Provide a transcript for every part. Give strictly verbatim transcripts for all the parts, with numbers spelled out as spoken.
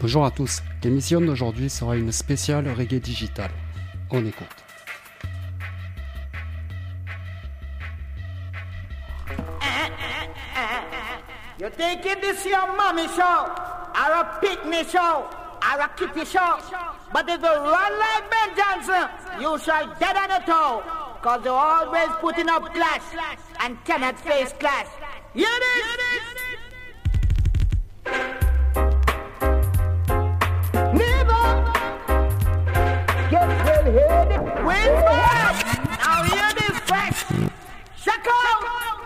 Bonjour à tous, l'émission d'aujourd'hui sera une spéciale reggae digitale. On écoute. You think it this your mommy show, or a picnic show, or a kitty show, but if you run like Ben Johnson, you shall dead on the toe, cause you're always putting up clash, and cannot face clash. Hear this? Never get well headed. Wait for now hear this fresh. Check out.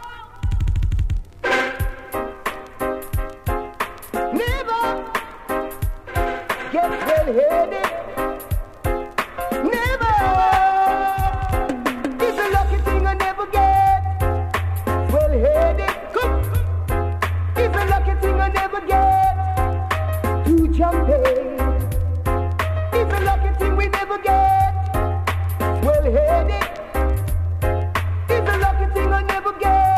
Never get well headed. Never. It's a lucky thing I never get well headed. It's a lucky thing I never get to jump in. It's a lucky thing we never get well headed. It's a lucky thing I never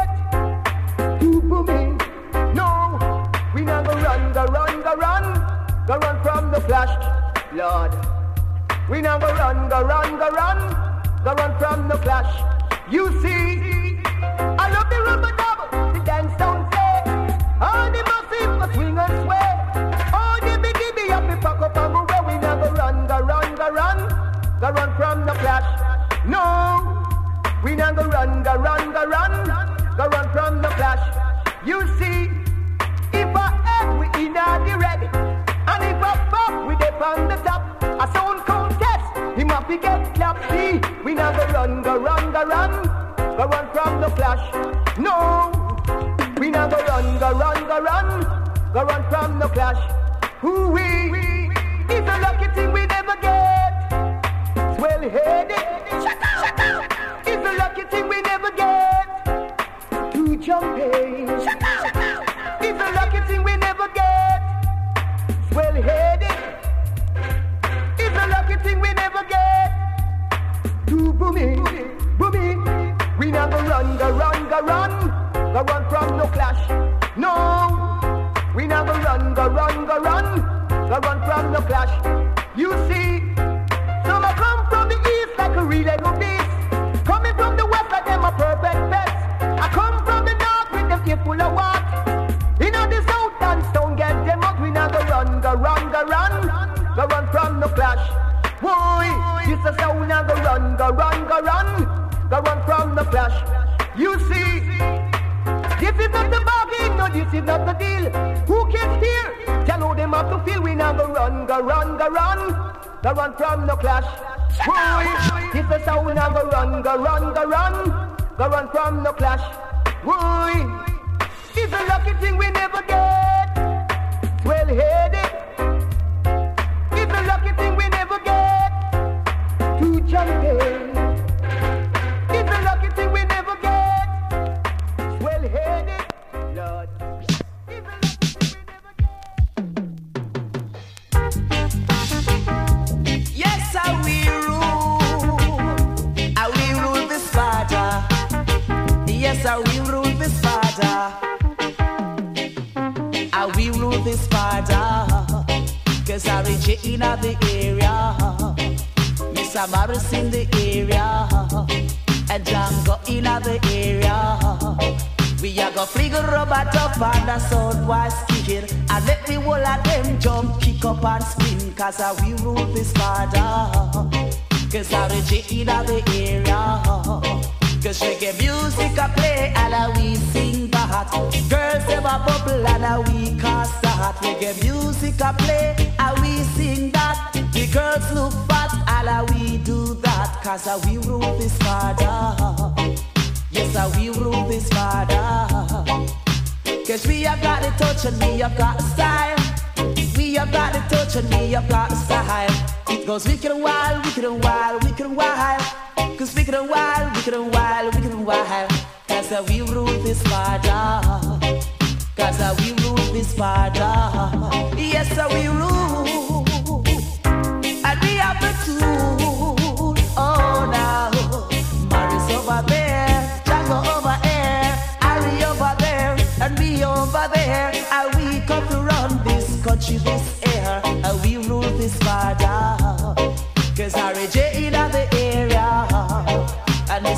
get to booming. No, we never run, go run, go run, go run from the flash, Lord. We never run, go run, go run, go run from the flash. You see, I love the rubber double, the dance don't say. All the massive, a swing and sway. All the biggie be up, the pack up and move away. We never run, go run, go run, go run from the flash. No, we never run, go run, go run, go run from the flash. You see, if I head we in the ready, and if I pop we dip on the top, a sound contest, him up he get clapped. See, we never run, go run, go run, go run from the flash. No, we never run, go run, go run, go run from the flash. Who we? It's a lucky thing we never get well headed. Shut up, shut up. It's a lucky thing we never get to jump in. Shut up, shut up. It's a lucky thing we never get well headed. It's a lucky thing we never get to booming, booming. We never run, go run, go run, go run from no clash. No, we never run, go run, go run, go run from no clash. You see, some I come from the east like a relay go beast. Coming from the west like them a perfect best. I come from the north with them ears full of what. You know the south and stone get them out. We never run, go run, go run, go run from no clash. Boy, this is how we never run, go run, go run, go run from the clash. You see, this is not the bargain, no, this is not the deal. Who can hear? Tell who them have to feel. We never run, go run, go run, go run from the clash. Boy, this is how we never run, go run, go run, go run from the clash. Boy, it's a lucky thing we never get well headed. It's a lucky thing we never get to jump in. It's a lucky thing we never get well headed, Lord. It's a lucky thing we never get. Yes, I will rule. I will rule this father. Yes, I will rule this father. I will rule this father. Cause I reach it in the area. Miss Amaris in the area. And Django in the area. We are go fling a robot up and a sound was kicking. And let the whole of them jump, kick up and spin. Cause I will rule this father. Cause I reach it in the area. Cause reggae music I play and I we sing that. Girls them a bubble and I we cast that. Reggae music I play and we sing that. The girls look fat and I we do that. Cause I we rule this father. Yes, I we rule this father. Cause we have got the touch and we have got the style. We have got the touch and we have got the style. It goes wicked and wild, wicked and wild, wicked and wild. Cause wicked and wild, wicked and wild, wicked and wild. Cause uh, we rule this father. Cause uh, we rule this father. Yes, uh, we rule. And we have the tool. Oh, now. Maris over there, Django over here, Harry over there, and me over there. And we come to run this country, this air.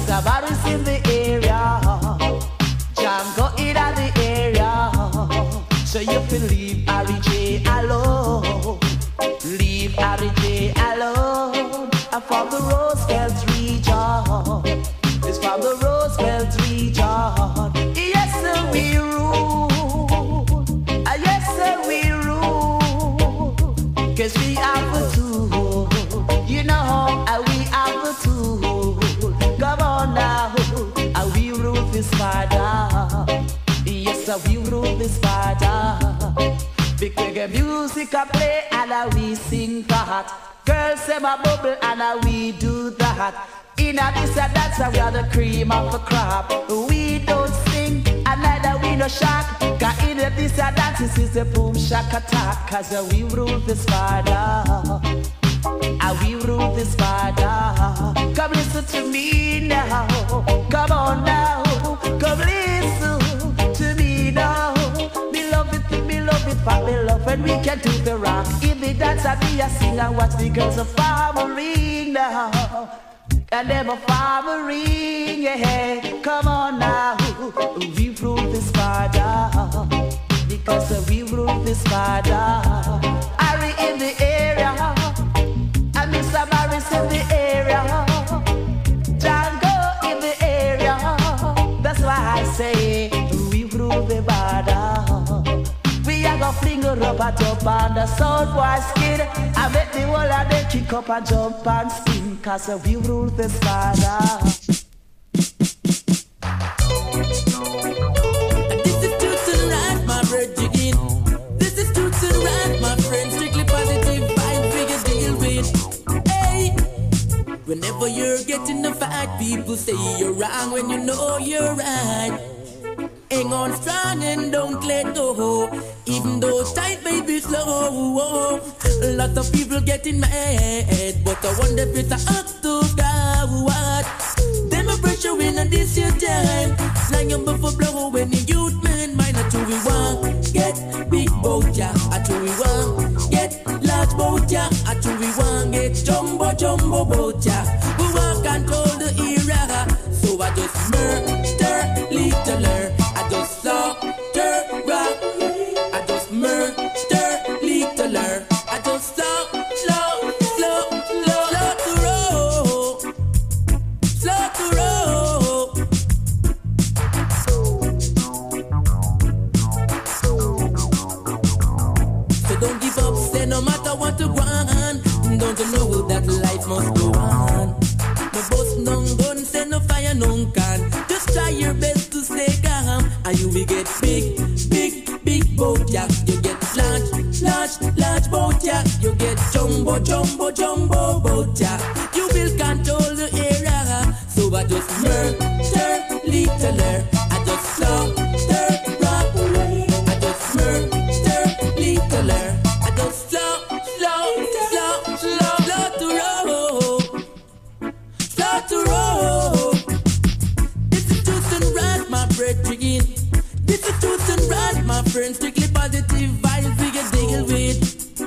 Mister Barris in the area, Django in the area. So you can leave Harry J alone, leave Harry J alone. I'm from the Roosevelt region, it's from the Roosevelt region. Yes sir, we rule, ah, yes sir, we rule, cause we have the tool, you know, ah, we have the tool. Come on now, ah, we rule this father. Yes sir, we rule this father. Because the music I play and I we sing that. Girls say my bubble and I we do that. In a this and that, we are the cream of the crop. We don't sing and neither we no shock. Cause in a this and that, this is a boom shack attack. Cause uh, we rule this father. And we rule this father. Come listen to me now. Come on now. Come listen to me now. Me love it, me love it, for me love when we can do the rock. In the dance I be a sing and watch the girls of farmering now. And them a farmering, yeah. Come on now. We rule this father. Because we rule this father. Harry in the area. And Mister Barris in the area. Django in the area. That's why I say we rule the border. We are gonna fling her up and jump on the sound boy skin. I make the whole of them kick up and jump and spin. Cause we rule this border. This is Toots and Rat, my virgin. This is Toots and Rat, my friend. Strictly positive vibe, figure deal with. Hey, whenever you're getting a fight, people say you're wrong when you know you're right. Hang on strong and don't let go. Even though tight may be slow. A lot of people getting mad, but I wonder if it's a up to God. What? Them a pressure in and this your time. Flying before blow when the youth man mind not to we want. Get big boat ya, I to we want. Get large boat ya, I to we want. Get jumbo jumbo boat ya. We want control the era. So I just murder little. I just slaughter rock. I just murder little. I just slow, slow, slow, slow, slow to roll, slow to roll. So don't give up, say no matter what you want. Don't you know that life must go on? No boss, no gun, say no fire, no can. Just try your best to stay calm, and you will get big, big, big boat, yeah. You get large, large, large boat, yeah. You get jumbo, jumbo, jumbo boat, yeah. You will control the area, so I just murder littler. I just slaughter rock. I just murder littler. I just slow, slow, slow, slow, slow to roll, slow to roll. This is Toots and Rat, my brethren. This is Toots and Rat, my friend. Strictly positive vibes we can deal with.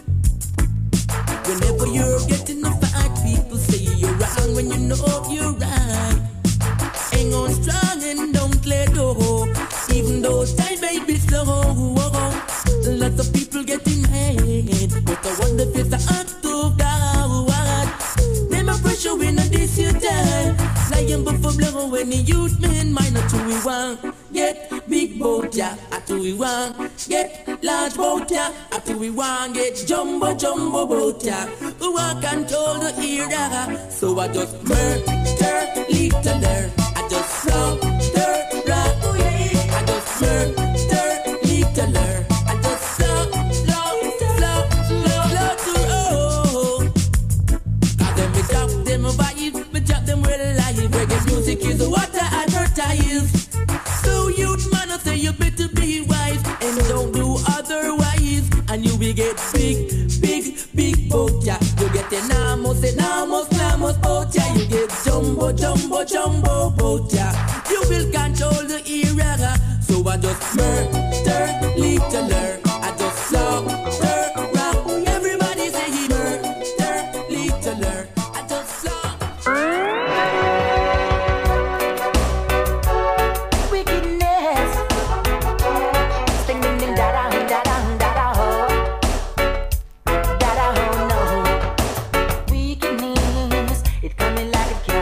Whenever you're getting a fight, people say you're wrong when you know you're right. Hang on strong and don't let go. Even though time may be slow. Lots of people getting mad, but I wonder if it's the act of God. Them a pressure when I this your time. Lying before blow when the youth men mind not to we want. Get big boat ya, I to we want. Get large boat ya, I to we want. Get jumbo jumbo boat ya. We want control the era, so I just murder littler. I just slaughter rock. I just murder littler. I just slow, slow, slow, slow, slow to roll. Cause them me drop them vibes, me drop them well alive. Reggae music is what I advertise. So youth man, I say you better be wise and don't do otherwise, and you will get big, big, big boat ya. You get enormous, enormous, enormous boat ya. You get jumbo, jumbo, jumbo boat ya. You will control the era, so I just murder littler. I just slaughter rock. Everybody say he murder littler. I just slaughter.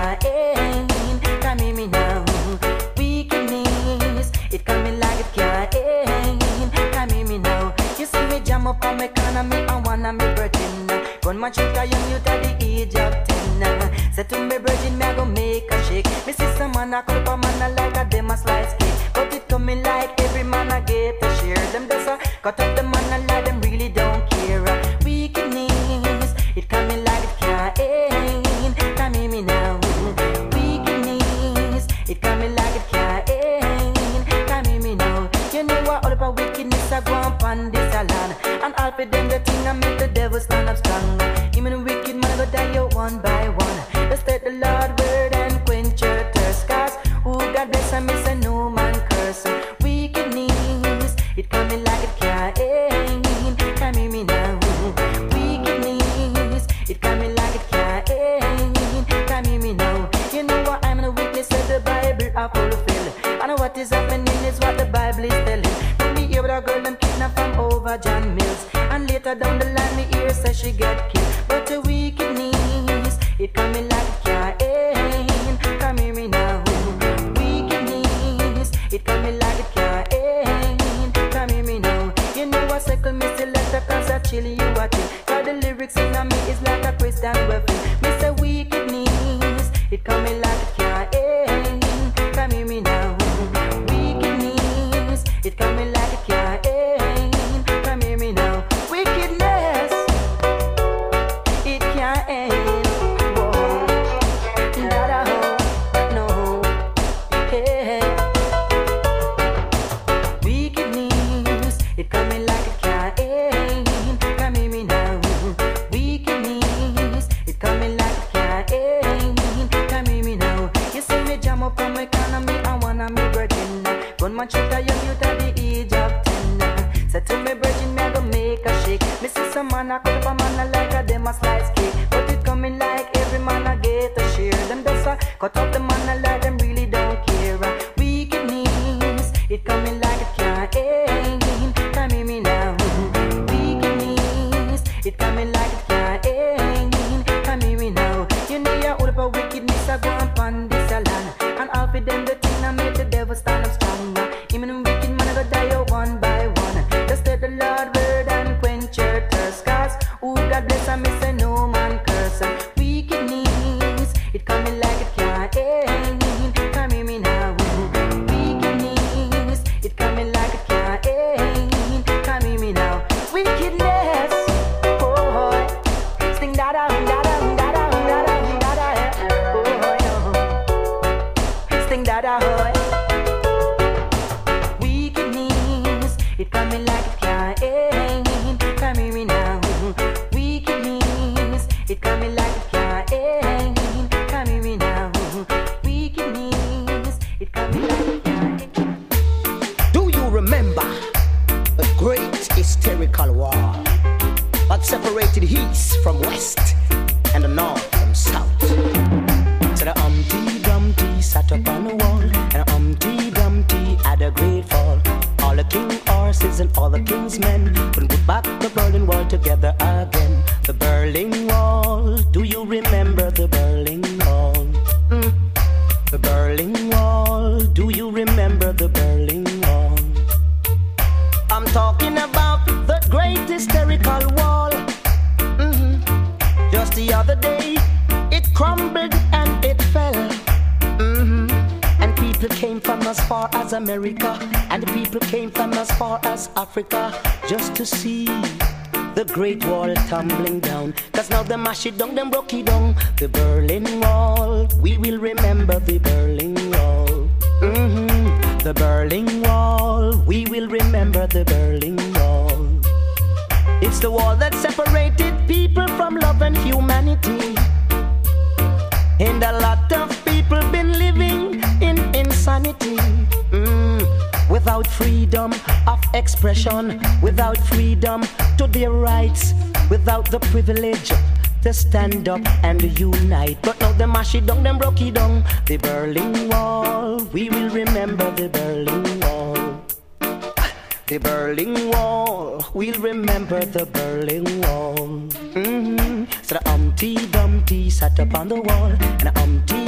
can't end. Come hear me now. Wickedness, it coming like it can't end. Come hear me now. You see me jam up on me corner, me and one of me virgin. Gunman shoot a young youth at the age of ten. Say to me virgin, me I go make a shake. Me see some man a cup a man a like a dem a slice cake. But it coming like every man a get a share. Them just a cut up the man a like them really don't care. Wickedness, it coming like it can't end. Come hear me now. Wickedness, it coming like it can't end. Come hear me now. You know what all about wickedness a go on this a land. And all for them the thing I make the devil stand up strong. Even the wicked man go die out one by one. Let's take the Lord word and quench your thirst. Cause who God bless and miss a no man curse. Wickedness, it coming like it can't end. Come hear me now. Wickedness, it coming like it can't end. Come hear me now. You know what I'm the witness of the Bible I fulfill. I know what is happening is what the Bible is telling. Don't be here with a girl them kidnapped from over John Mills. And later down the line me hear say she get killed. But the wickedness, it coming like it can't end. Come hear me now. Wickedness, it coming like it can't end. Come hear me now. You know what cycle me selector cause I chill you a chill. Cause the lyrics in me is like a Christian weapon. Me say wickedness, it coming like it can't end. Come hear me now. Wickedness, it coming like it can't end. Come hear me now. Wickedness, it can't end. Whoa, da da, no, yeah. Wickedness, it coming like it can't end. Come hear me now. Wickedness, it coming like it can't end. Come hear me now. You see me jam up on my economy and one of me virgin. Gunman shoot a young youth at the age of ten. Say to me virgin, me I go make a shake. Me see some man a cut up a man a like a dem a slice cake. But it coming like every man a get a share. Them just a cut up the man a like them really don't care. Wickedness, it coming like it can't end. Come hear me now. Wickedness, it coming like it can't end. Come hear me now. You know you're all about wickedness a go on this a land. And all for them the thing I make the devil stand up strong. Even the wicked man a go die out one by one. Just take the Lord word and quench your thirst. Cause who God bless and miss a no man curse. Wickedness, it coming like it can't end. Come hear me now. Wickedness, it coming like it can't end. Come hear me now. Wickedness, oh boy, sing da da da da da da da da da da. Oh boy, sing da da boy. Wickedness, it coming like it can't end. Come hear me now. Wickedness, it coming like it can't end. Come hear me now. Wickedness, it coming like it can't end. Do you remember the great hysterical war that separated east from west and the north from south? So the Humpty Dumpty sat up on the wall, and Humpty Dumpty had a great fall. All the king horses and all the king's men couldn't put back the Berlin Wall together again. The Berlin Wall, do you remember the Berlin Wall? Mm. The Berlin Wall, do you remember the Berlin Wall? I'm talking about the great hysterical wall. Mm-hmm. Just the other day, it crumbled and it fell. Mm-hmm. And people came from as far as America, and the people came from as far as Africa, just to see the great wall tumbling down. Cause now them mash it down, them broke it down. The Berlin Wall, we will remember the Berlin Wall. Mm-hmm. The Berlin Wall, we will remember the Berlin Wall. It's the wall that separated people from love and humanity. And a lot of people been living in insanity. Mm. Without freedom of expression, without freedom to their rights, without the privilege to stand up and unite. But now them mash it down, them broke it down. The Berlin Wall, we will remember the Berlin Wall. The Berlin Wall, we'll remember the Berlin Wall. Mm-hmm. So the Humpty Dumpty sat up on the wall, and the Humpty Dumpty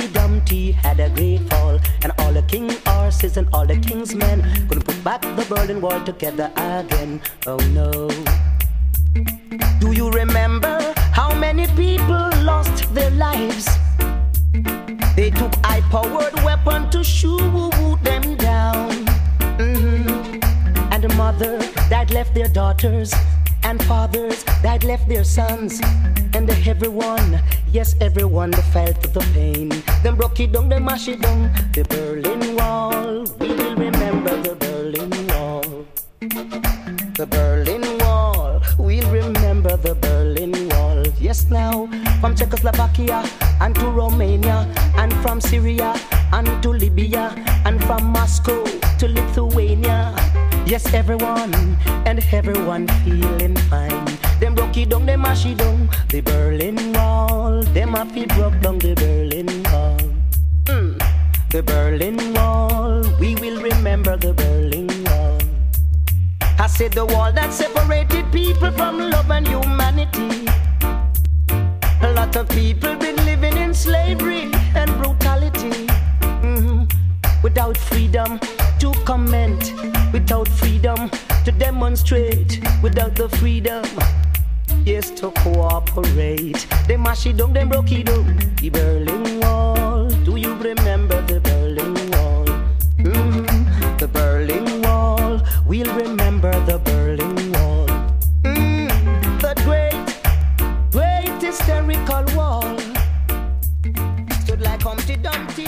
city had a great fall, and all the king horses and all the king's men couldn't put back the Berlin Wall together again. Oh no. Do you remember how many people lost their lives? They took high-powered weapon to shoot them down. Mm-hmm. And the mother that left their daughters, and fathers that left their sons, and everyone, yes everyone, they felt the pain. Them broke it down, they mash it down. The Berlin Wall, we will remember the Berlin Wall. The Berlin Wall, we'll remember the Berlin Wall. Yes now, from Czechoslovakia and to Romania, and from Syria and to Libya, and from Moscow to Lithuania. Yes, everyone, and everyone feeling fine. Them broke it down, them mash it down. The Berlin Wall, them happy broke down the Berlin Wall. Mm. The Berlin Wall, we will remember the Berlin Wall. I said the wall that separated people from love and humanity. A lot of people been living in slavery and brutality. Mm-hmm. Without freedom to comment, without freedom to demonstrate, without the freedom, yes, to cooperate. They mash it down, they broke it down. The Berlin Wall, do you remember the Berlin Wall? Mm-hmm. The Berlin Wall, we'll remember the Berlin Wall. Mm, the great, great hysterical wall stood like Humpty Dumpty.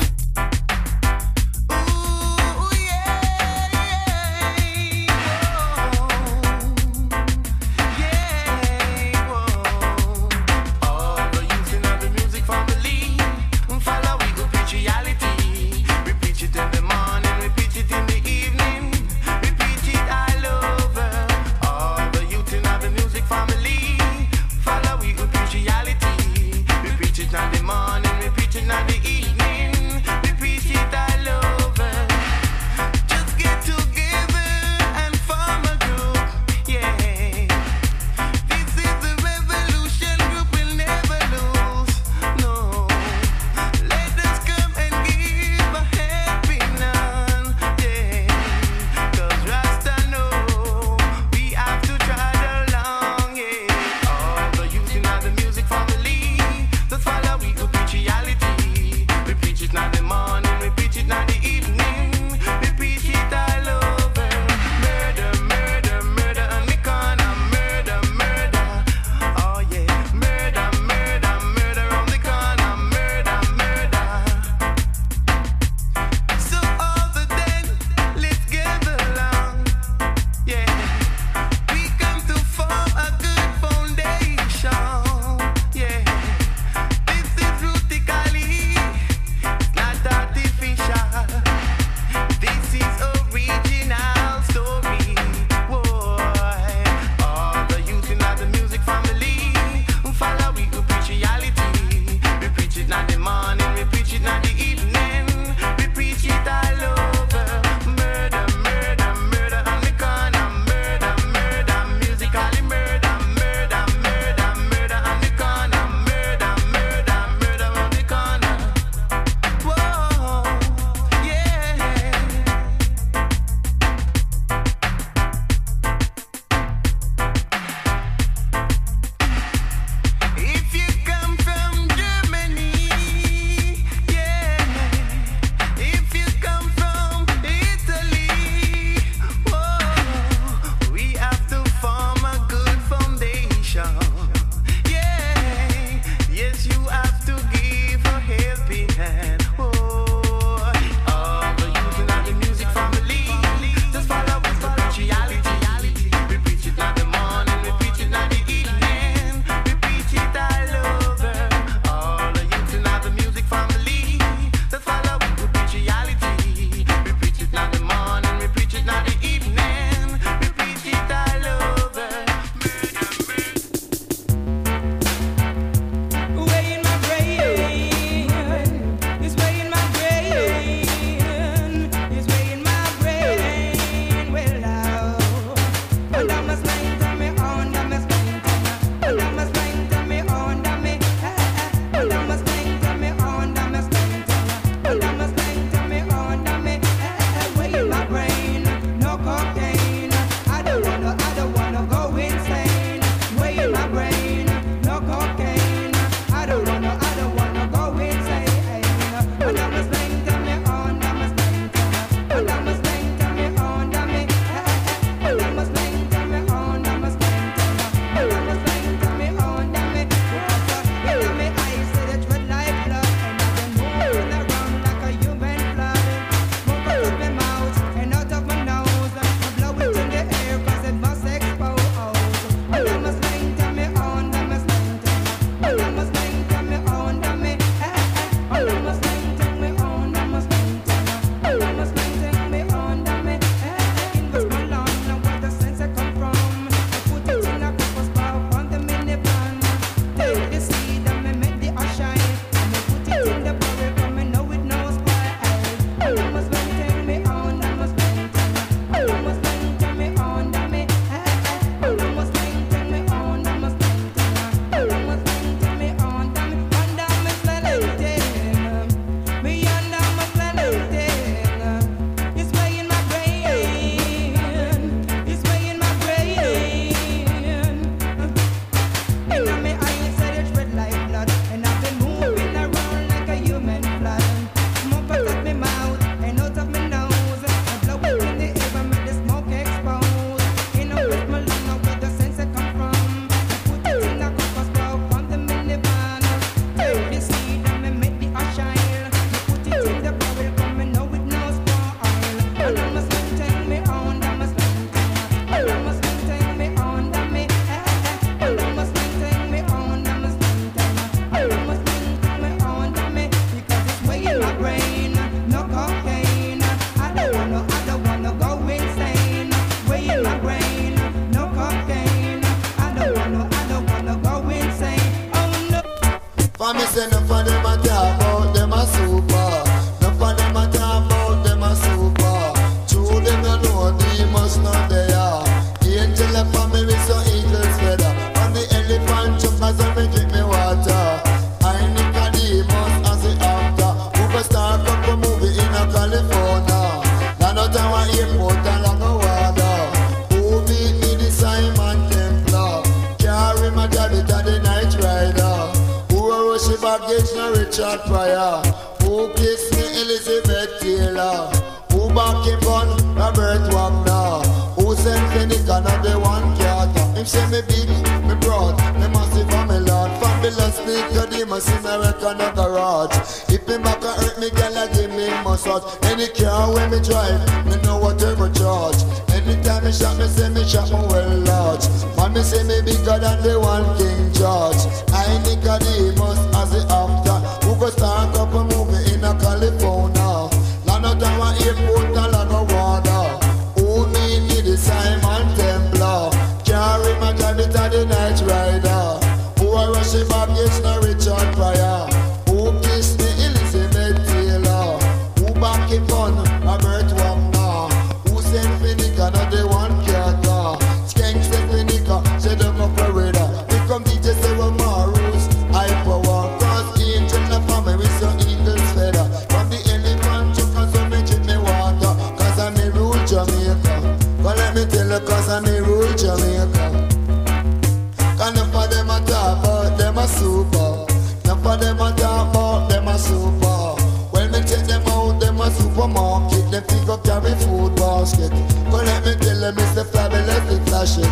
Richard Pryor? Who kissed me? Elizabeth Taylor. Who back him gun? Robert Wagner. Who sent Finnegan and the one Carter? Him say me big, me broad, me massive and me large. Fabulous speaker, the machine I reckon a garage. If me back a hurt me, girl I give me massage. Any car when me drive, me know whatever charge. Anytime me shot, me say me shot me well large. Man me say me bigger than the one King George. I Nicodemus as the actor who go start up a movie in a California. Land out of one airport and land of water. Who need me the Simon Templar? Carry my drive it to the night rider. Who I rush him back, it's no Richard Pryor. Who kissed me, Elizabeth Taylor. Who back him on, Robert Wagner. Who sent Finnegan and the one Carter. Skank sent Finnegan, say them up Florida. We come D J Sarah Marus, I power. Cause angel the family with your eagle's feather. From the elephant to cause I make it me water. Cause I'm a rule Jamaica. But let me tell you cause I'm a rule Jamaica. Cause enough of them a talk about them a super. Enough of them a talk about them a super. When me take them out, them a supermarket. Them pick up carry food basket. But let me tell them it's the fabulous, the flashy.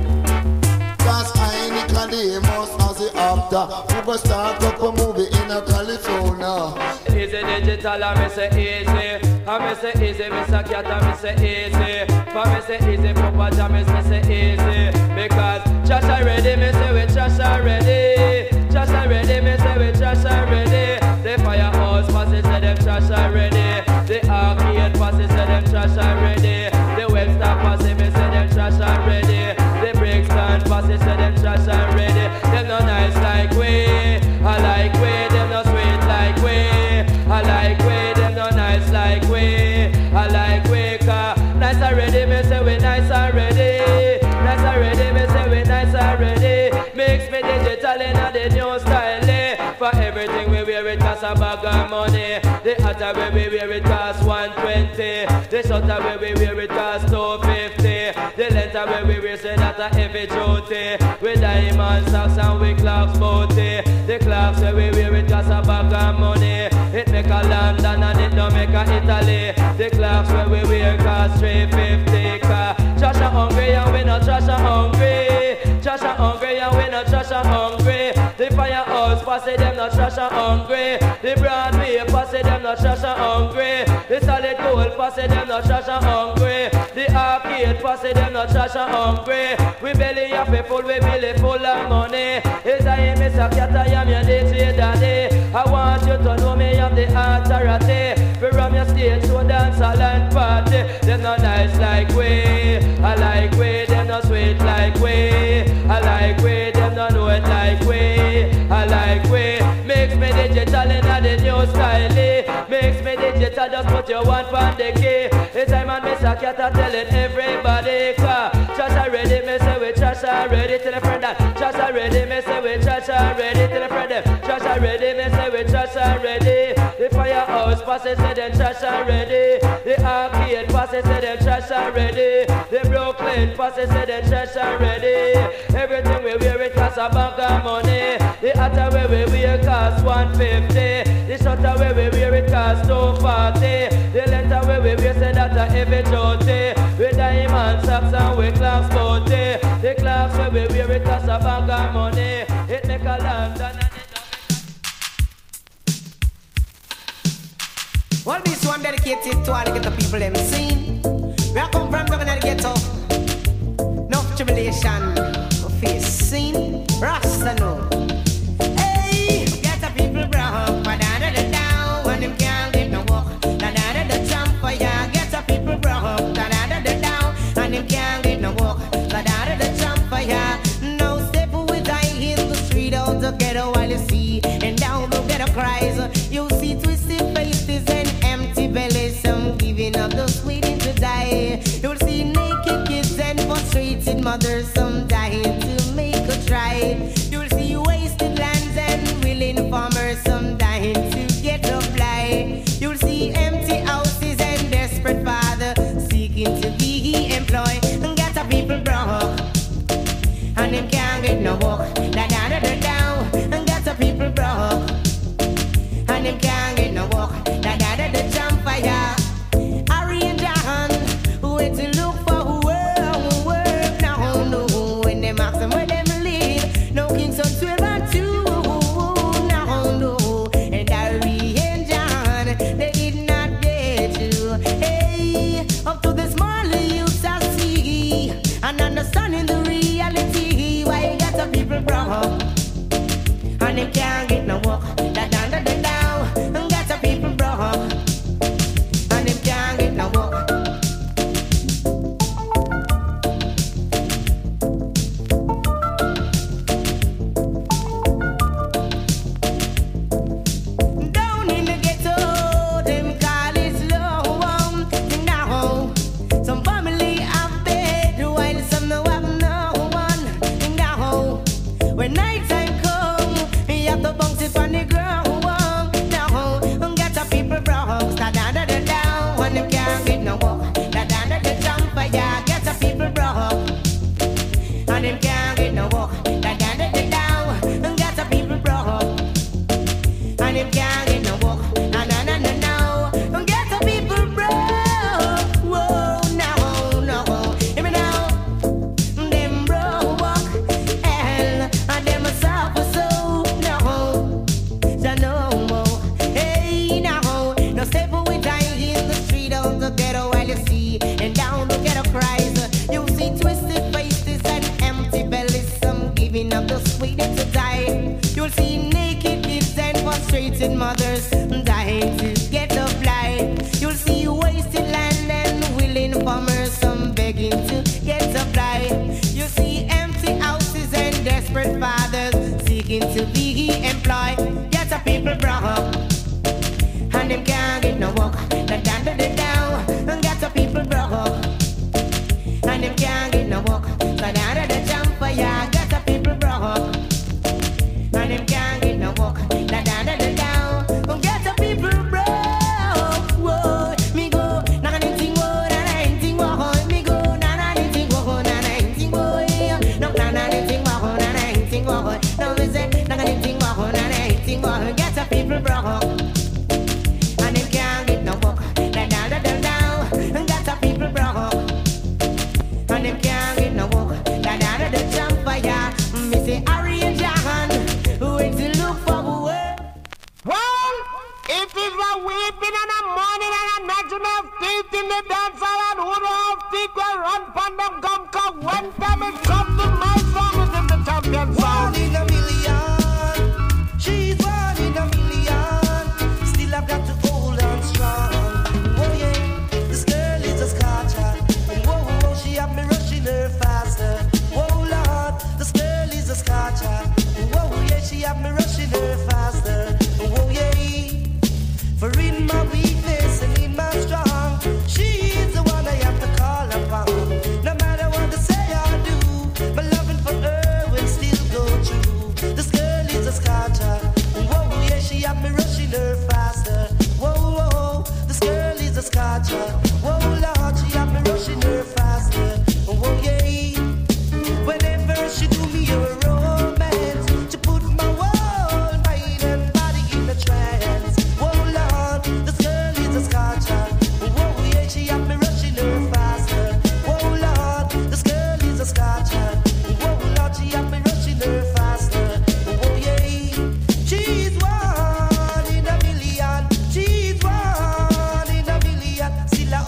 Cause I ain't Nicodemus as the actor who go start up a movie in a California. Easy digital, I me say easy. I me say easy, Mister Cat, I me say easy. For me say easy, Papa Jam, me say easy. Because Josh already, me say we Josh already. Josh already, me say we Josh already. The firehouse passes say them Josh already. The arcade passes say them Josh already. The Webster passes me say them Josh already. The Brixton passes say them Josh already. Them no nice like we, I like we. Them no sweet like we, I like we. Them no nice like we, I like we. Cause nice already, me say we nice already. Nice already, me say we nice already. Mix me digital in a the new style. Eh? For everything we wear it cost a bag of money. The hotter way we wear it cost one twenty. The shorter way we wear it cost two fifty. The lengther way we wear say that a heavy duty. With diamond socks and with clocks booty. The clocks way we wear it cost a bag of money. It make a London and it don't make a Italy. The clocks way we wear cost three fifty. Josh a hungry and we not Josh a hungry. Josh a hungry and we not Josh a hungry. The firehouse pass them not Josh a hungry. The Broadway pass them not Josh a hungry. The solid gold pass them not Josh a hungry. The arcade pass them not Josh a hungry. We belly up full, we belly full of money. It's I am Mister Cat, I am your D J daddy. I want you to know me, I'm the authority. We run your stage show, dance, a land party. Them not nice like we, I like we. Them not sweet like we, I like we. Them not know it like we, I like we. Mix me digital in a the new style. Mix me digital, just put your one on the key. It's time and Mister Cat are telling everybody. Trash already, me say we trash already. Tell a friend that trash already, me say we trash already. Tell a friend that trash already, me say we trash already. The firehouse passes say them trash already. The arcade passes say them trash already. The Brooklyn passes say them trash already. Everything we wear it costs a bag of money. The hotter way we wear costs one fifty. The shorter way we wear it costs two forty. The lengther way we wear say that a heavy duty. With diamond socks and with clocks booty. The clocks way we wear it costs a bag of money. It make a London and it well, this one dedicated to all the ghetto people them seen. We are come from governor ghetto. No tribulation, no face seen. Rasta no. Hey, ghetto people broke, but da da da down when them can't get no walk. Da da da da jump for ya. Ghetto people broke, da da da da down and them can't get no walk. Da da da da jump for ya. No step with I in the street out the ghetto while you see and down the ghetto cries. You see twisted faces and empty bellies, some giving up those waiting to die. You'll see naked kids and frustrated mothers, some dying to make a try. You'll see wasted lands and willing farmers, some dying to get a fly. You'll see empty houses and desperate fathers seeking to be employed. And get a people broke, and them can't get no work. Da da da da down, and get a people broke. going to get a flight. You'll see wasted land and willing farmers, some begging to get a flight. You see empty houses and desperate fathers seeking to be employed. Get a people brought up and them can't get no work. The down to the down, get a people brought up and them can't get no work. So down to the jump for ya, get a people brought up and them can't get no work. The down to the down, get a people brought up. Whoa, me go, na na anything, whoa, na na anything, whoa, me go, na na anything, whoa, na na anything, whoa, no na na anything, whoa, na na anything, whoa, no me say, na na anything, whoa, na na anything, whoa, get a people brought up. Weeping in the morning and imagine of teeth in the dance hall and who know of teeth will run from them come come when time it comes to my song is in the champion song. One in a million, she's one in a million. Still I've got to hold on strong. Oh yeah, this girl is a scotcher. Whoa, whoa, she have me rushing her faster. Whoa Lord, this girl is a scotcher. Whoa yeah, she have me rushing her faster. Whoa yeah. For in my weakness and in my strong, she's the one I have to call upon. No matter what they say or do, my loving for her will still go true. This girl is a scotcher. Whoa, yeah, she have me rushing her faster. Whoa, whoa, this girl is a scotcher. Whoa, Lord, she have me rushing her faster. Whoa, yeah. Whenever she do me a romance, she put my whole mind and body in a trance. This girl is a scotcher. Whoa, yeah, she have me rushing her faster. Whoa, Lord, this girl is a scotcher. Whoa, Lord, she have me rushing her faster. Whoa, yeah, she's one in a million. She's one in a million. Still I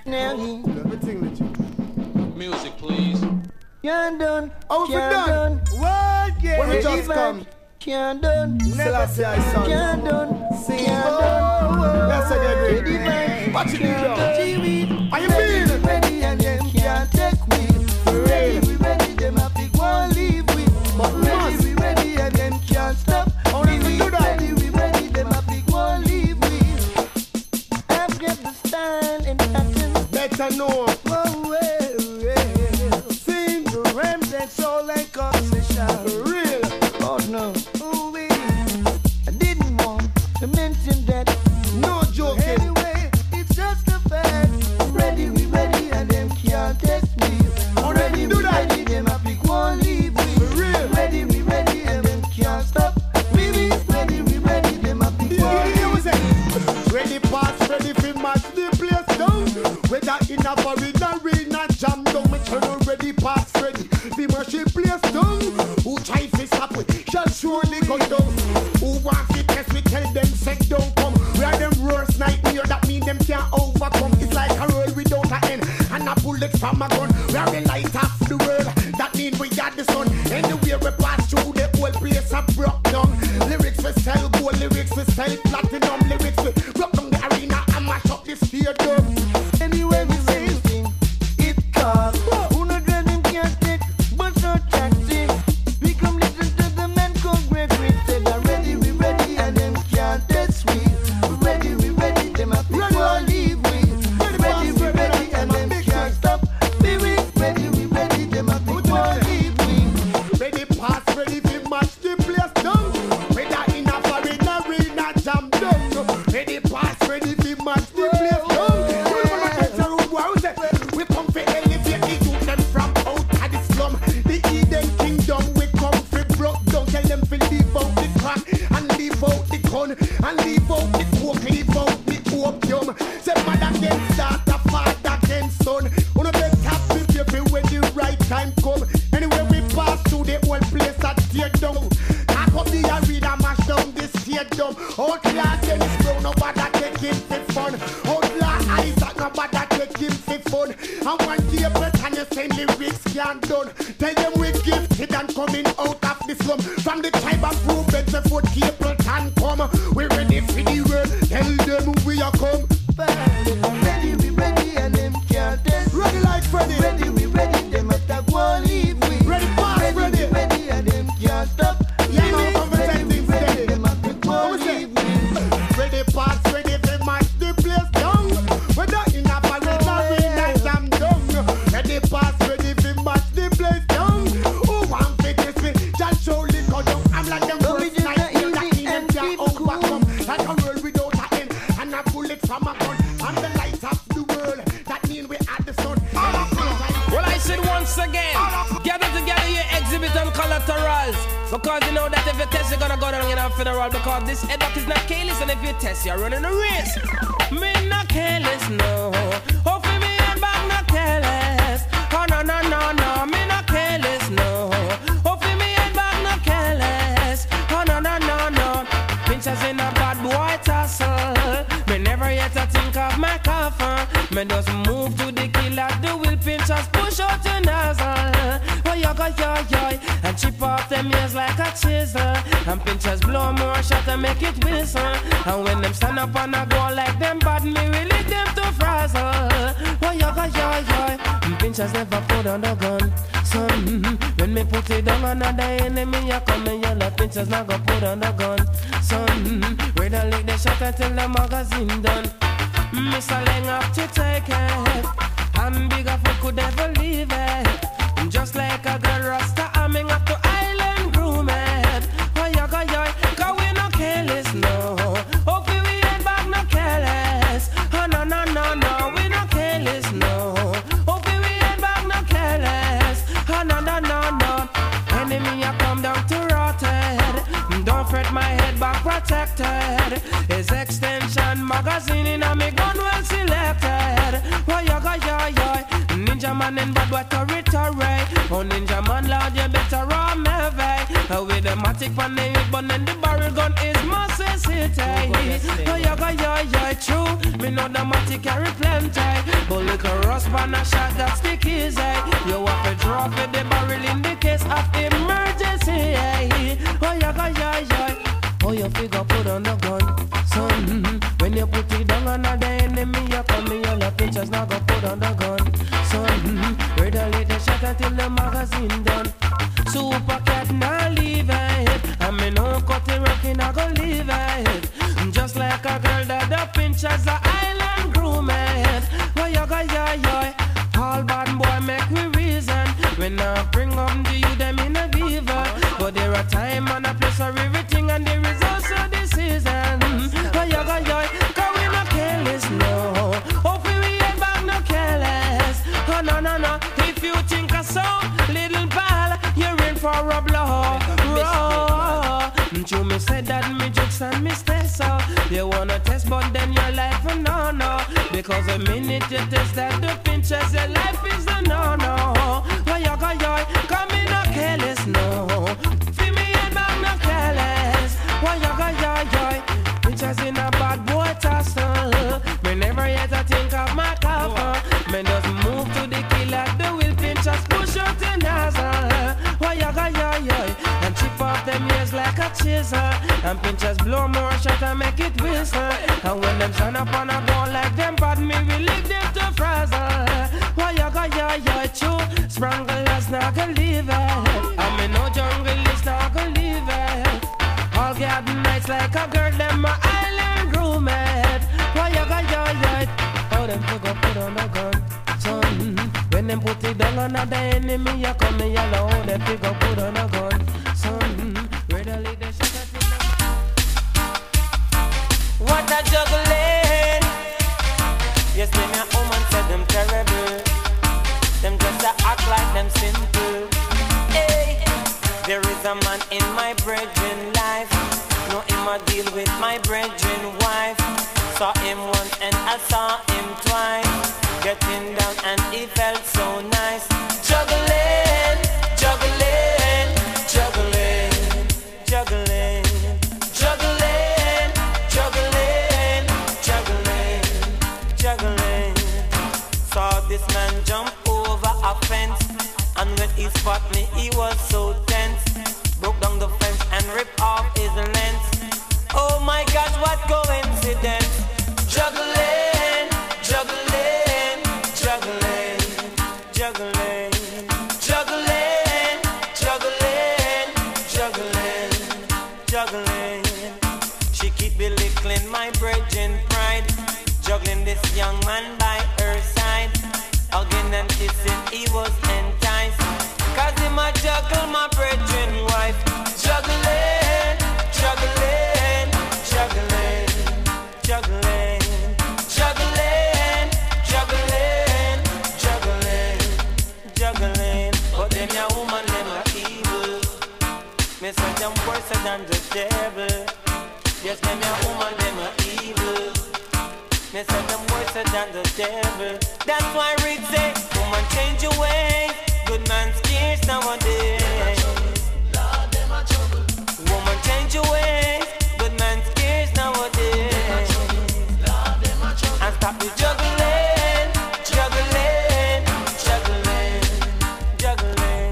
Music, please. Can't done. How's it Can't done? done. What? Yeah. When we just come. Can't done. Selassie I son. Can't done. Sing. Can't done. That's a good great. Watch it now. Are you mean? Ready and them can't take we. Ready, we ready, them a big one leave we. But ready, we ready and them can't stop. Only we do that. Ready, we ready, them a big one leave we. I've got the style and pattern. Better know. Oh, well, well. Sing. The rhymes and soul like obsession. Real. Oh no. Oh, wait. I didn't want to mention that. No joking. Anyway, it's just a fact. Ready, we ready, and them can't test me. Ready, we ready, them a big one leave me. Real. Ready, we ready, and them can't stop me. Ready, we ready, them a big one leave me. Ready pass, ready fi match the place down. Whether in a foreign arena jam down, me turn on ready pass, ready fi match the place down. Who try fi stop we shall surely go down. Who want fi test we tell them set don't come. We are them worst nightmare that mean them can't overcome. It's like a road without a end and a bullet from a gun. We are the light of the world, that mean we got the sun. Anywhere we pass through the whole place a broke down. Lyrics we sell gold, lyrics we sell platinum, lyrics we broke down the arena and mash up the stadium. Anyway, we say it costs. Who not running can't take, but no taxi. We come listen to the man called Gregory. Said, ready, we ready, and them can't test we. We ready, we ready, them a big one leave we. Ready, we ready, and them can't stop. We ready, we ready, them a big one leave we. Ready pass, ready fi match the place down. Whether in a foreign arena jam down. Ready pass, ready fi match the place down. We come fi elevate the youth them from out of the slum. The Eden Kingdom we come fi broke down. Tell them fi leave out the crack and leave out the gun and leave out the coke, leave out the opium. Say mother against daughter, father against son. Uno better prepare fi when the right time come. Anyway we pass through the whole place that tear down. Pack up the arena, mash down the stadium. Outlaw Dennis Brown, nobody take him for fun. Outlaw Isaac, nobody take him for fun. And one day and you say lyrics can't done. Tell them we gifted and coming out of the slum. From the tribe of Reuben, the foot people can come. We ready for the world, tell them we are come. Ready, we ready, and them can't test. Ready like Freddy. Ready, we ready, them a tag one leave we. Ready pass, Ready, ready. we ready, and them can't stop. Yeah, no, Ready, conversation we ready, steady. them a tag one leave we. Ready pass, ready fi match the place down. Whether in a foreign arena jam down. Ready pass, ready fi match the place down. Who want fi this me? Just surely go down. I'm like them Oh, we worst just nightmare a that easy mean them and can't keep cool. overcome. Like a world without a end and a bullet from a gun. I'm the light of the world. That mean we at the sun. Well, I said once again, gather together your exhibit and collaterals. Because you know that if you test, you're gonna go down in a funeral. Because this headlock is not careless, and if you test, you're running a race. Me not careless, no. Hopefully me and back not careless. Oh no no no no, me not careless, no. Hopefully me and back not careless. Oh no no no no. Pinchers in a bad boy tussle. Me never yet to think of my coffin. Me just move to the kill at the will. Pinchers push out your nozzle. Oh yo go yo yo, and chip off them ears like a chisel. And pinchers blow more shot and make it whistle. And when them stand up and I go like them bad, me really them to frazzle. Oh yo go yo yo, and pinchers never put on the gun. Son, when me put it down another enemy, I come and yell at pinchers not go put on the gun. Son, where they lick the shot until the magazine done. Mister Lang have to take it. I'm bigger for could ever leave it. Just like a girl rasta, I'm up to island groom it. Oh yo go yo, cause we no careless, no. Hopefully we ain't back no careless. Oh no no no no, we no careless, no. Hopefully we ain't back no careless. Oh no no no no. Enemy I come down to rotted. Don't fret my head back protected. His extension magazine in a me gun well selected. Oh yo go yo yo, ninja man. man in bad what territory. Oh ninja man lord, you better run me way. With the matic on the hip, but then the barrel gun is massive city. Oh yeah, yeah, yeah, yeah, true. Me know the matic carry plenty. But little rust on a shot that stick easy. You have to drop with the barrel in the case of emergency. Oh yeah, yeah, yeah, yeah. Oh you figure put on the gun, son. When you put it down on the enemy, you come me all the pictures now go put on the gun, son. Ready to let the shot until the magazine done. Super cat now leave it. I mean no cut the wrecking I go leave it. Just like a girl that the pinches the island groom it. Oh yeah, yeah, yeah. All bad boy make we reason. When I bring up to you them in a giver. But there are time and a place for everything, and there is also the season. Oh yeah, yeah, yeah. Cause we no careless, no. Hopefully we ain't back no careless. Oh no, no, no. If you think of so, little pal, you're in for a blow. Raw. You me said that me jokes and me stay so. You wanna test, but then your life a no, no. Because the minute you test that the pinches, your life is a no, no. Oh yeah, yeah, yeah. Come in no careless, no. Feel me and back no careless. Oh yeah, yeah, yeah, yeah. Pinches in a bad boy tussle. Me never yet I think of my cover. Me just move to the killer, the will pinches push out the nozzle. Oh yeah, yeah, yeah, yeah. And chip off them ears like a chisel. And pinches blow more shot and make it whistle. And when them stand up on a ball like them bad, me we leave them to frazzle. Oh yeah, yeah, yeah, yeah, true. Spranglers not gonna leave it. I mean no jungle is not gonna leave it. All garden nights like a girl, them my island roommate. Oh yeah, yeah, yeah, yeah. Oh them to go put on a gun, son. When them put it down on the enemy, you come me yellow. Oh them to go put on a gun, son. Readily they shut up. What a juggling. Yes, them a woman said them terrible. Them just a act like them simple. Hey, there is a man in my brethren life. No him a deal with my brethren wife. Saw him once and I saw him twice. Getting down and he felt so nice. Juggling, juggling, juggling, juggling, juggling, juggling, juggling, juggling. Saw this man jump over a fence, and when he spot me, he was so tense. Broke down the fence and ripped off his lens. Oh my God, what coincidence! Juggling, juggling, juggling, juggling, juggling, juggling, juggling, juggling. She keep belittling my brethren pride, juggling this young man by her side. Hugging and kissing, he was enticed. Cause him a juggle my brethren wife. Juggling, juggling, juggling, juggling, juggling, juggling, juggling, juggling. But them ya woman, them are evil. Me say them worse than the devil. Yes, them ya woman, them are evil. Me say them worse than the devil. That's why Rick say, woman change your ways. Good man scarce nowadays. Lord, them a trouble. Woman change your ways. Good man scarce nowadays. Lord, them a trouble. And stop the juggling, juggling, juggling, juggling,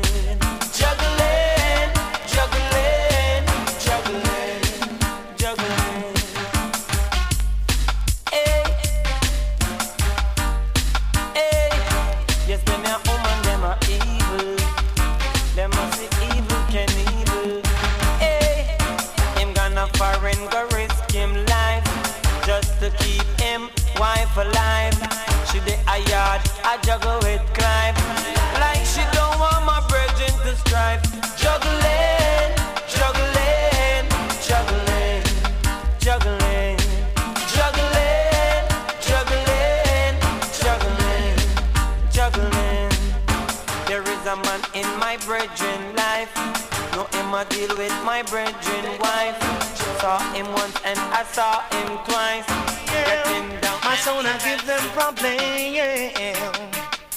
juggling, juggling, juggling, juggling. Hey, hey, yes, them a woman, them a evil. Them must be evil, can evil. Hey, him gonna foreign go risk him life just to keep him wife alive. She dey a yard, a juggle with Clive. Like she don't want my brethren to strive. Juggling, juggling, juggling, juggling, juggling, juggling, juggling, juggling. There is a man in my brethren life. No him a deal with my brethren wife. Saw him once and I saw him twice. Getting down. My son, I give them problem.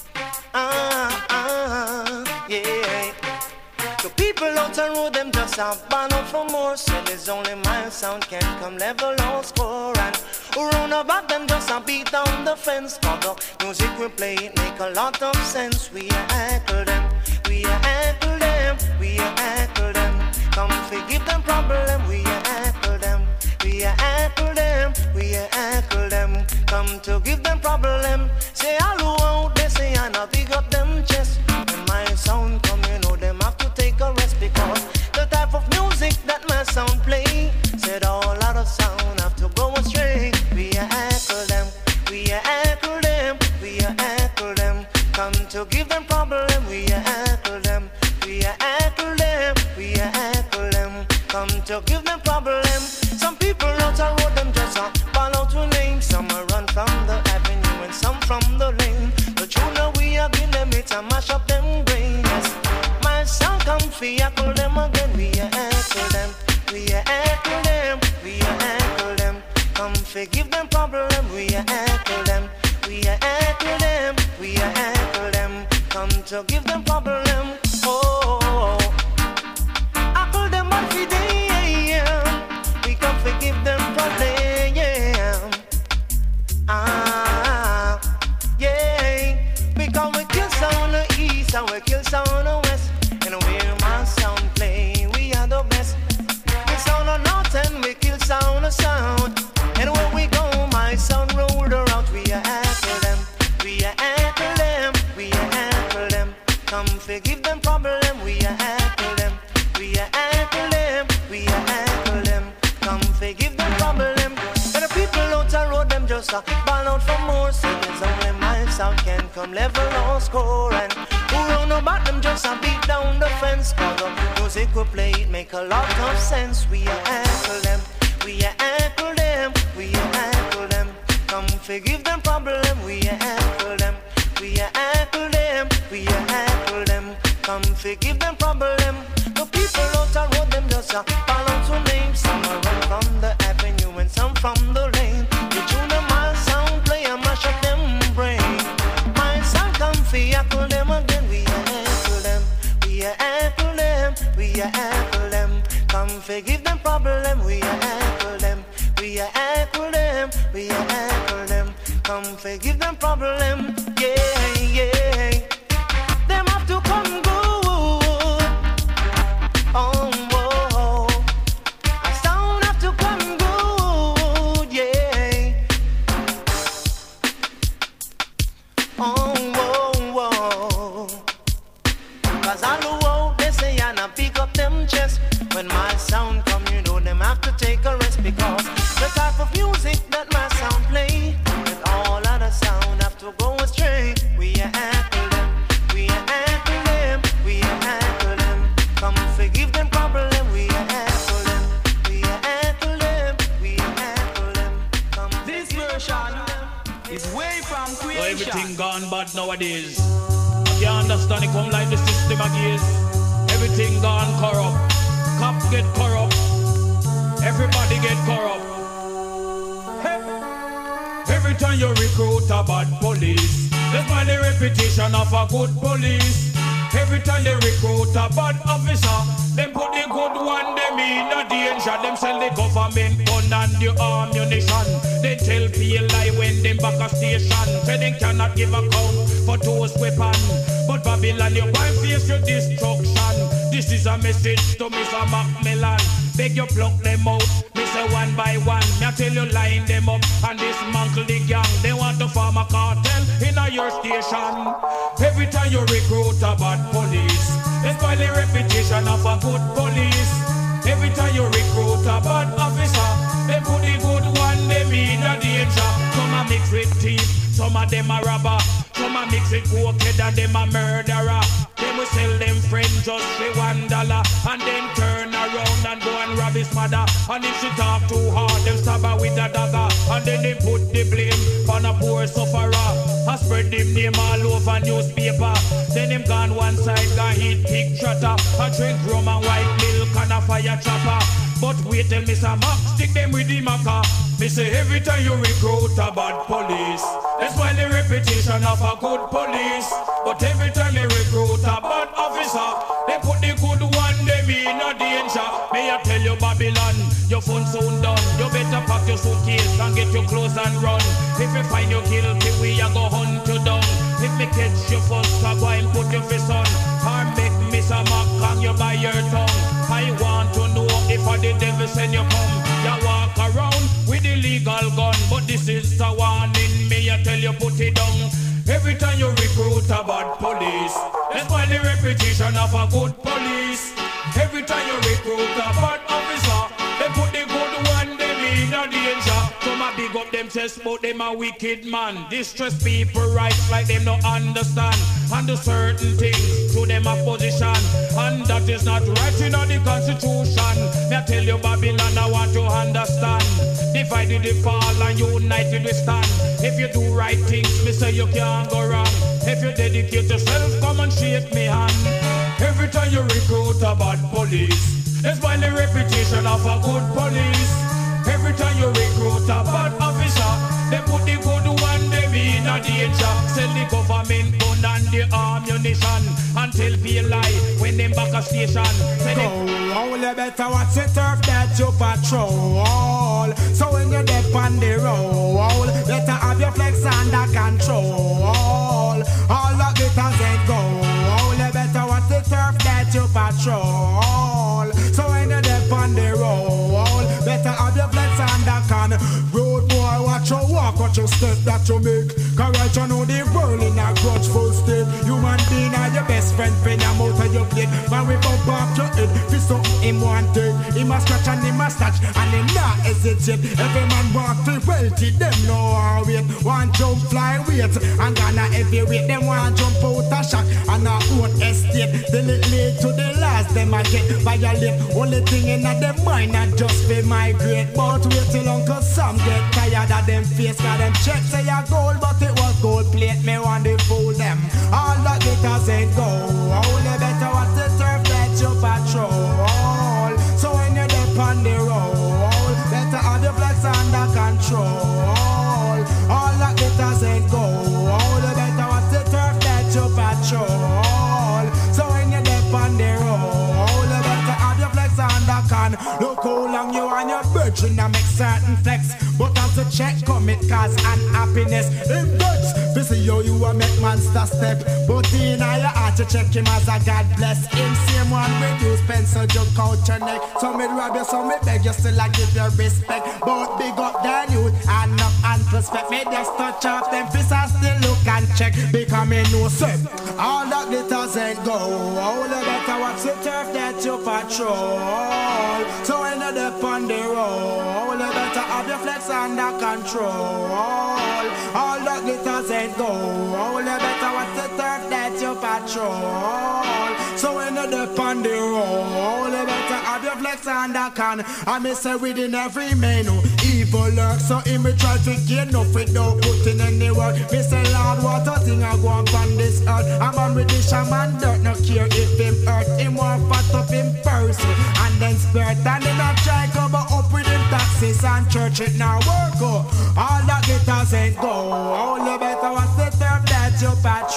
ah, ah, yeah. The people out the road, them just have banned out for more. So there's only my sound can come level or score. And around about them just a beat down the fence. For the music we play, it make a lot of sense. We a heckle them, we a heckle them, we a heckle them. Come forgive them problem, we a heckle them, we a heckle them, we a heckle them. Come to give them problem. Say all who out they say I not big up them chest. When my sound come, you know them have to take a rest because the type of music that my sound play. Said all out of sound have to go astray. We a heckle them, we a heckle them, we a heckle them. Come to give them problem, we a heckle them, we a heckle them, we a heckle them. Come to give them problem. Some people out the road them just a fall out with names. Some a run from the avenue and some from the lane. But you know we a give them it and mash up them brains. Yes. My sound come fi heckle them again. We a heckle them, we a heckle them, we a heckle them. Come fi give them problem. We a heckle them, we a heckle them, we a heckle them. Come to give them problem. Oh, oh, oh. Heckle them on fi them. We come fi give them problem. Ah, yeah. Because we kill sound the east and we kill sound the west. And where my sound play, we are the best. We sound the north and we kill sound the south. And when we go, my sound roll around. We are heckle them, we are heckle them, we are heckle them. Come forgive them problem, we are heckle them, we are heckle them, we are heckle them. Come forgive them problem. And the people out the road, them just a ball out for more. So there's only my sound can come level or score. And who round about them just a beat down the fence. Cause the music we play, it make a lot of sense. We a heckle them, we a heckle them, we a heckle them. Come forgive them problem, we a heckle them, we a heckle them, we a heckle them. Come forgive them problem. The people out the road, them just a ball out to names. Some a run from the avenue and some from the lane. The tune of my sound play and mash up them brain. My sound come fi heckle them again. We a heckle them, we a heckle them, we a heckle them. Come forgive them problem. We a heckle them, we a heckle them, we a heckle them. Come forgive them problem. Yeah, yeah. Them have to come good. Oh, whoa. A sound have to come good, yeah. Oh, whoa, whoa. Cause all the world they say and I pick up them chest. When my sound come, you know them have to take a rest. Because the type of music that my sound play, with all other sound have to go astray. We a heckle them, we a heckle them, we a heckle them. Come forgive them problem, we a heckle them, we a heckle them, we a heckle them. Come this version is way from creation. So everything gone bad nowadays. You understand it come like the system again. Everything gone corrupt. Cops get corrupt. Everybody get corrupt. Hey. Every time you recruit a bad police, that's by the reputation of a good police. Every time they recruit a bad officer, them put the good one, them in a danger. Them sell the government gun and the ammunition. They tell P L I when them back a station. Say they cannot give account for those weapons. But Babylon, you might face your destruction. This is a message to Mister Macmillan. Beg you pluck them out, me say one by one. Me tell you line them up and dismantle the gang. They want to form a cartel in a your station. Every time you recruit a bad police, they spoil the reputation of a good police. Every time you recruit a bad officer, they put the good one, them in a danger. Some a mix with thief, some of them a robber. Some a mix with cokehead and them a murderer. They will sell them friends just for one dollar and then turn around and go and rob his mother. And if she talk too hard, them stab her with a dagger. And then they put the blame on a poor sufferer. I spread them name all over newspaper. Then him gone one side, gone eat pig trotter. I drink rum and white milk and a fire chopper. But wait till Mister Mac stick them with the maca. Me say every time you recruit a bad police, that's why the reputation of a good police. But every time you recruit a bad officer, they put the good one them in a danger. May I tell you Babylon, your phone soon done. You better pack your suitcase and get your clothes and run. If you find you guilty, we a go hunt you down. If me catch you first, I go and put your face on. Or make me some mock on you by your tongue. I want to know if I the devil send you come. You walk around with illegal gun, but this is a warning. Me I tell you put it down. Every time you recruit a bad police, that's why the reputation of a good police. Every time you recruit a bad officer, they put the good one them in a danger. Some a big up them chest, but them a wicked man. Distress people rights like them no understand. And do certain things to them a position, and that is not right in the constitution. Me I tell you Babylon, I want to understand. Divided they fall and united we stand. If you do right things, me say you can't go wrong. If you dedicate yourself, come and shake me hand. Every time you recruit a bad police, it's by the reputation of a good police. Every time you recruit a bad officer, they put the good one them in a danger. Sell the government gun and the ammunition until be lie when them back a station. Say go, oh, you better watch the turf that you patrol. So when you're deep on the road, better have your flex under control. All the glitters ain't gold. Oh, you better watch the turf that you patrol. So when you're deep on the road, better have your flex under con. Road boy, watch your walk, watch your step that you make. Cause right you know the world in a grudgeful state. Human being are your best friend, friend, I'm out of your plate. Man, we bump up your head, fist up him one take. He must scratch and he must touch, and him not hesitate. Every man walk to wealthy, them know how wait. One jump fly weight, and gonna heavy weight. Them one jump out a shock, and a own estate. They let late to the last, them a get violate. Only thing in their mind, not just be migrate. But wait till Uncle Sam get tired of them face. Cause them check say a gold, but it was gold plate. Me want to fool them. All that glitters ain't gold. Only better watch the turf that you patrol. So when you're deep on the road, better have your flex under control. All that glitters ain't gold. Only better watch the turf that you patrol. So when you're deep on the road, better have your flex under con. Look how long you and your virgin and make certain flex. But as the check come it cause unhappiness. Him touch, we see how you a make monster step. But in your heart you check him as a God bless. Him same one with you pencil joke out your neck. So me rob you, so me beg you still I give you respect. But big up than you and up and prospect. Me just touch off them fists and still look and check. Because me know sir, all that glitters ain't go. All the better watch the turf that you patrol. So when you're up on the road, all the better have your flex under control. All that glitters ain't gold. All the better watch the turf that you patrol. So when you're up on the road, all the better have your flex under con. I may say within every menu, evil lurk. So in me try to gain enough without putting any work. Me say Lord, what a thing I go up on this earth. I'm on with the shaman dirt, no care if him hurt. Him want fat up in person and then spirit. And then I try cover up with him taxes and church it now work. Oh. All that glitters ain't gold. All the better watch the turf that you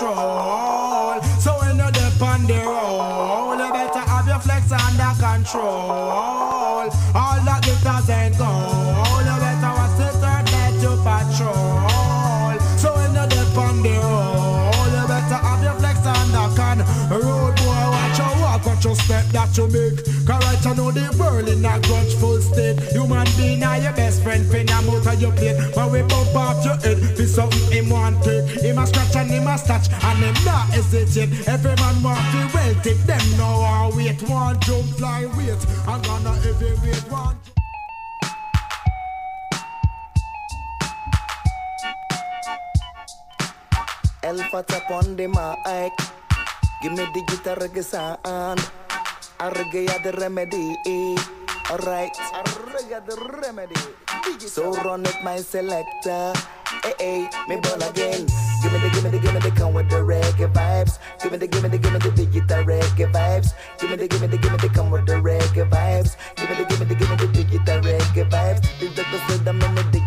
patrol. So when you're deep on the road, all the better have your flex under control. All that glitters ain't gold. All the better watch the turf that you patrol. So when you're deep on the road, all the better have your flex under con. Road boy, watch your walk, watch your step that you make. Cause right you know the world in a grudgeful state. Human being are your best friend, pin him out of your plate. But we bump off your head, be something him want take. Him a scratch and him a touch, and him not hesitate. Every man want to well take them now or wait. One jump fly wait, and gonna every wait one. Alpha tap on the mic. Give me the guitar reggae sound. A reggae are the remedy. Alright, a reggae are the remedy. So run it my selector. Hey, hey, me ball again. Give me the, give me the, give me the come with the reggae vibes. Give me the, give me the, give me the digital reggae vibes. Give me the, give me the, give me the come with the reggae vibes. Give me the, give me the, give me the digital reggae vibes. The doctor said I'm in the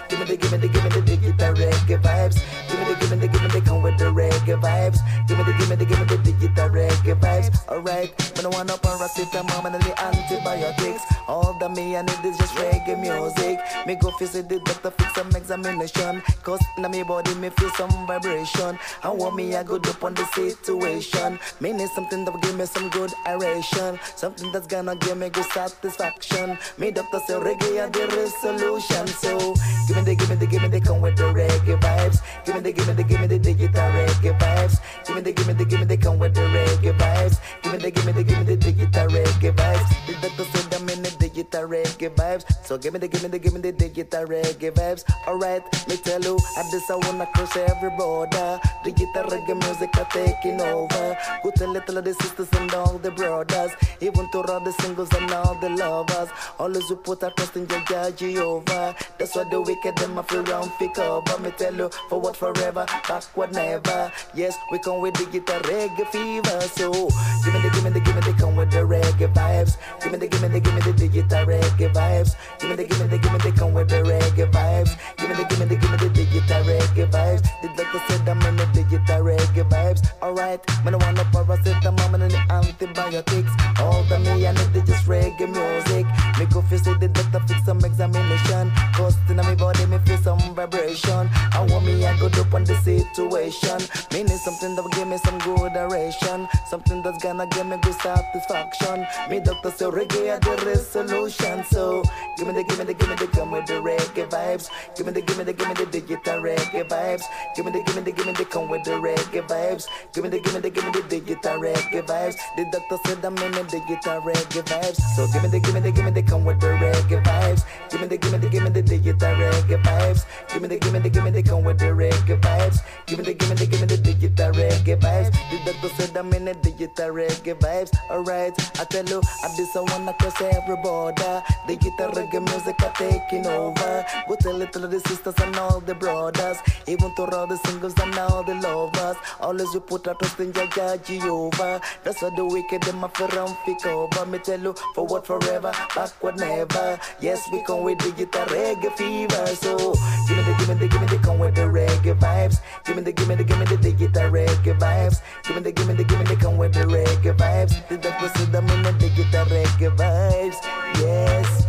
Give me the, give me the, give me the digital reggae vibes. Give me the, give me the, give me the, come with the reggae vibes. Give me the, give me the, give me the digital reggae vibes. Alright, me no want no paracetamol and the antibiotics. All that me I need is just reggae music. Me go visit the doctor, fix some examination. Cause na me body me feel some vibration. I want me I go up on the situation. Me need something that will give me some good aeration. Something that's gonna give me good satisfaction. Me doctor say reggae are the resolution. So give me the, give me the, give me the, come with the reggae vibes. Give me the, give me the, give me the digital reggae vibes. Give me the, give me the, give me the, come with the reggae vibes. Give me the, give me the, give me the digital reggae vibes. The doctor said I'm in the digital reggae vibes. So give me the, give me the, give me the digital reggae vibes. Alright, me tell you, I just I wanna cross every border. Digital reggae music are taking over. Go tell it to the sisters and all the brothers, even to all the singles and all the lovers. Always we put our trust in Jah Jehovah. That's why the wicked them a feel round fi cover. Me tell you, forward forever, backward never. Yes, we come with digital reggae fever. So give me the, give me the, give me the, come with the reggae vibes. Give me the, give me the, give me the digital reggae vibes. Give me the, give me the, give me the, come with the reggae vibes. Give me the, give me the, give me the digital reggae vibes. The doctor said I'm in the digital reggae vibes. Alright, me no want no paracetamol and the antibiotics. All the me I need is just reggae music. Me go visit the doctor, fix some examination. Cause in my body me feel some vibration. I want me I go up on the situation. Me need something that will give me some good aeration. Something that's gonna give me good satisfaction. Me doctor say reggae are the resolution. So give me the, give me the, give me the, come with the reggae vibes. Give me the, give me the, give me the digital reggae vibes. Give me the, give me the, give me the, come with the reggae vibes. Give me the, give me the, give me the digital reggae vibes. The doctor said I'm in the digital reggae vibes. So give me the, give me the, give me the, come with the reggae vibes. Give me the, give me the, give me the digital reggae vibes. Give me the, give me the, give me the, come with the reggae vibes. Give me the, give me the, give me the digital reggae vibes. The doctor said I'm in the digital reggae vibes. Alright, I tell you, I just I wanna cross every border. Digital reggae music are taking over. Go tell it to the sisters and all the brothers, even to all the singles and all the lovers. Always we put our trust in Jah Jehovah. That's why the wicked them a fi round fi cover. Me tell you, forward forever, backward never. Yes, we come with digital reggae fever. So give me the, give me the, give me the, come with the reggae vibes. Give me the, give me the, give me the digital reggae vibes. Give me the, give me the, give me the, come with the reggae vibes. The doctor said I'm in the digital reggae vibes. Yes.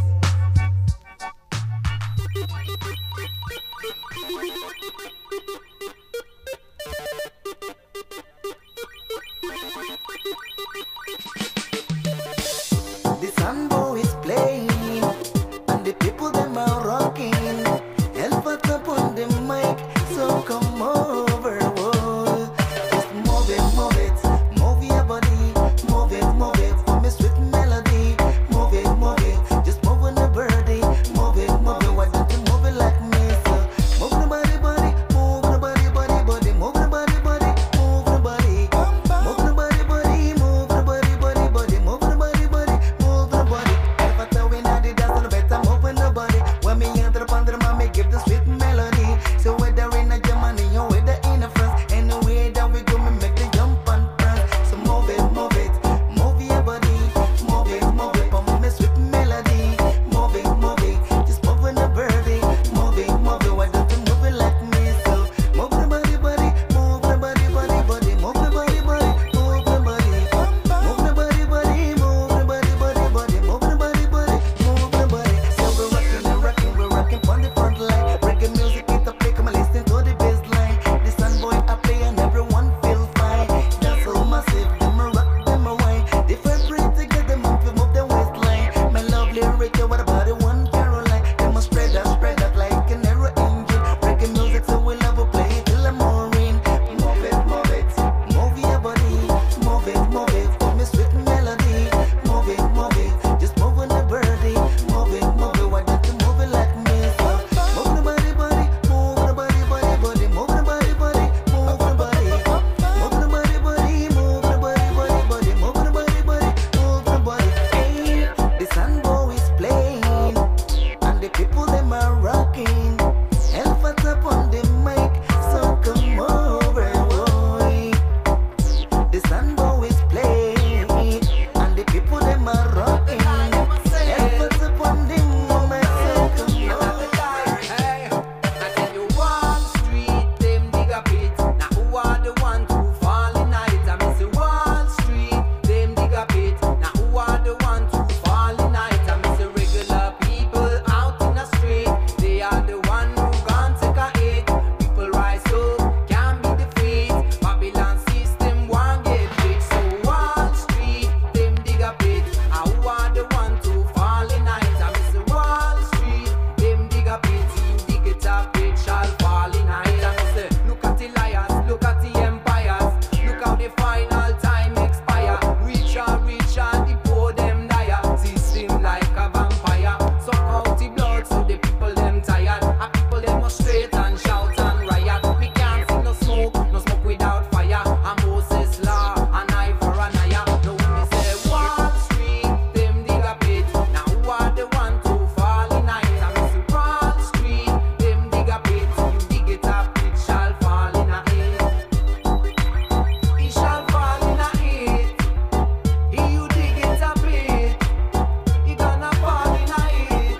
The sun boy is playing and the people them are rocking. Help us up on the mic, so come over. Whoa. Just move it, move it, move your body, move it, move it for me sweet melody. Move it, move it, just move on the birdie. Move it, move it, why don't you move it like me? So move the body, body, move the body, body, body, move the body, body, move the body, move the body, body, move the body, body, body, move the body, body, move the body. If I tell we not the dance, no better moving the body. When me enter upon the mommy, give the sweet melody. So whether in a Germany or whether in a France, anyway that we go, me make the jump and prance. So move it, move it, move your body, move it, move it, for me sweet melody. Move it, move it, just move on the birdie. Move it, move it, why don't you move it like me? So move the body, body, move the body, body, body, move the body, body, move the body, move the body, body, move the body, body, body, move the body, body, move the body. So we're rocking and rocking, we're rocking on the front line. Reggae it up, it shall fall in a hill. And say, look at the lions, look at the empires, look how the final time expire. Reach and reach and the poor them dire. System like a vampire, suck out the blood so the people them tired. And people them demonstrate and shout and riot. We can't see no smoke, no smoke without fire. And Moses law, an eye for an eye. Now when me say Wall Street, them dig a pit. Now who are the one to fall in night? And me say Wall Street, them dig a pit. You dig it up, it shall fall in a hit. It shall fall in a hit. If you dig it up, it, it gonna fall in a hit.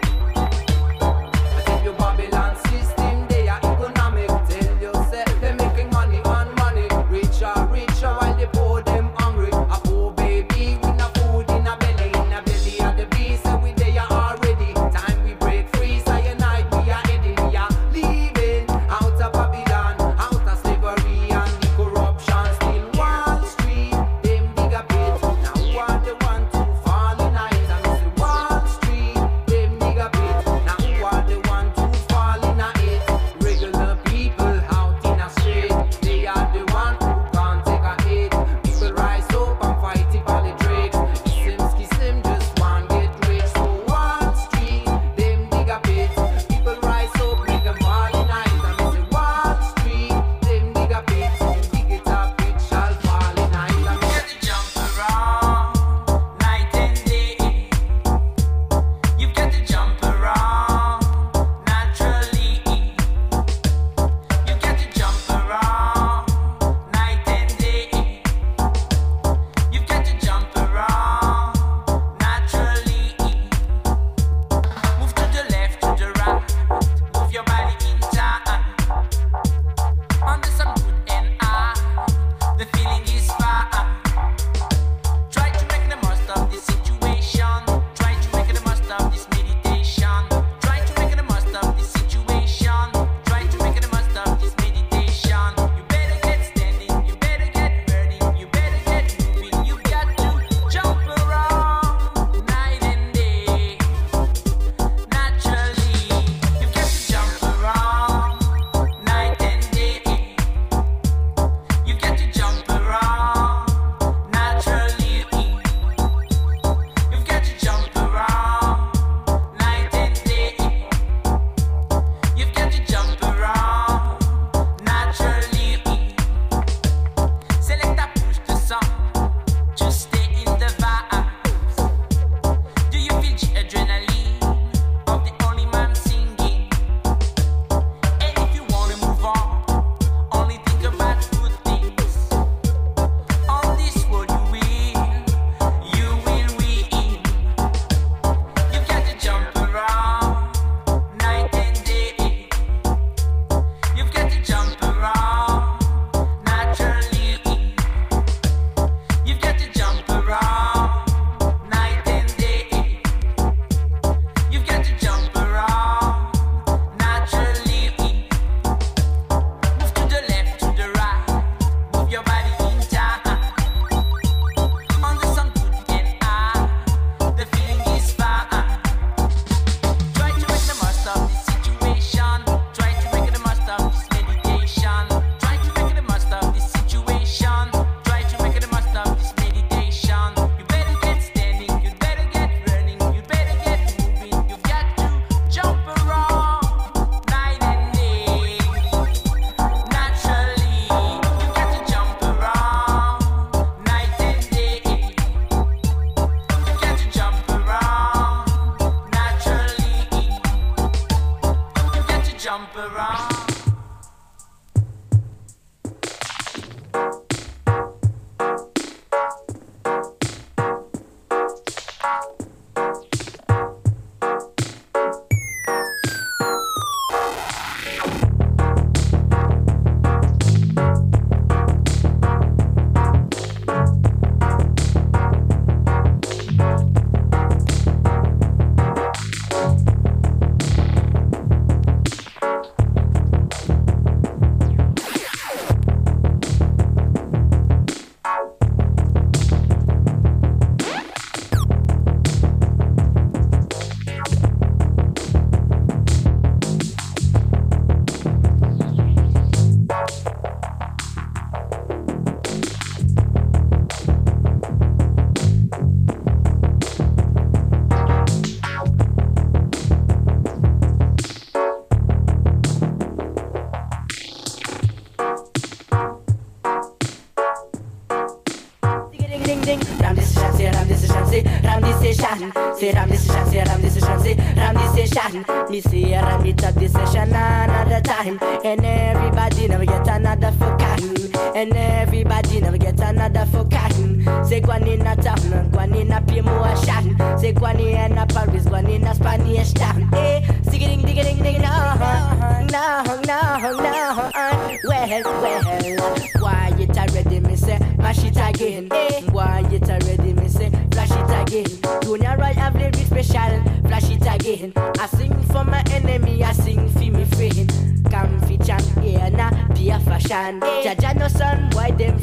But if your Babylon system, they are economic. Tell yourself they're making money on money. Richer, richer while the poor them hungry. A poor baby with no food in a belly. In a belly of the beast, and we they are already. Time we break free, cyanide we are heading. We are leaving out of Babylon, out of slavery and the corruption. Still Wall Street, them dig a pit. Now who are the one to fall in night? And we say Wall Street, them dig a pit. Now who are the one to fall in a hit? Regular people out in a street, they are the one who can't take a hit. People rise up and fight the politics. Kissim, schism, just one get rich. So Wall Street, them dig a pit. People rise up, make them fall in night. And we say Wall Street, them dig a pit. You dig it up, it shall fall in night. And we Get to jump around night and day. You've got to jump around naturally. You've got to jump around night and day. You've got to jump around naturally. Move to the left, to the right. Move your body in time. Under some good and I. The feeling is fine. Try to make the most of this situation. Try to make the most of this meditation. Try to make the most of this situation. Try to make the most of this meditation. You better get standing. You better get burning. You better get moving. You got to jump around night and day. Naturally, you got to jump around night and day. You got to jump around naturally. You've got to jump around night and day. You've got to jump around naturally. Select a push the song, just stay in the vibes. Do you feel the adrenaline of the only man singing? And if you wanna move on, only think about good things. On this world you will, you will win. You've got to jump around night and day. You've got to jump around naturally. You've got to jump around night and day. You've got to jump around naturally. Move to the left, to the right. Move your body in time. Under some good and I. The feeling is fine. Try to make the most of this situation. Try to make the most of this meditation. Try to make the most of this situation. Try to make the most of this meditation. You better get standing. You better get running. You better get moving. You've got to jump around night and day. Naturally, you got to jump around night and day. You got to jump around naturally. You got to jump around. Say ram the session, say ram the session, say ram the session. Me say ram it at the session another time. And everybody never get another for cotton. And everybody never get another for cotton. Say go in a town, go in a promotion. Say go in a Paris, go in a Spanish town. Hey, digging, digging, digging, no, no, no, no. Well, well, why it already me say mash it again? Hey, why it already me say flash it again? Junior Roy have lyrics special, flash it again. I sing for my enemy, I sing for me friend. Come fit and here na be a fashion. Jaja no son, why them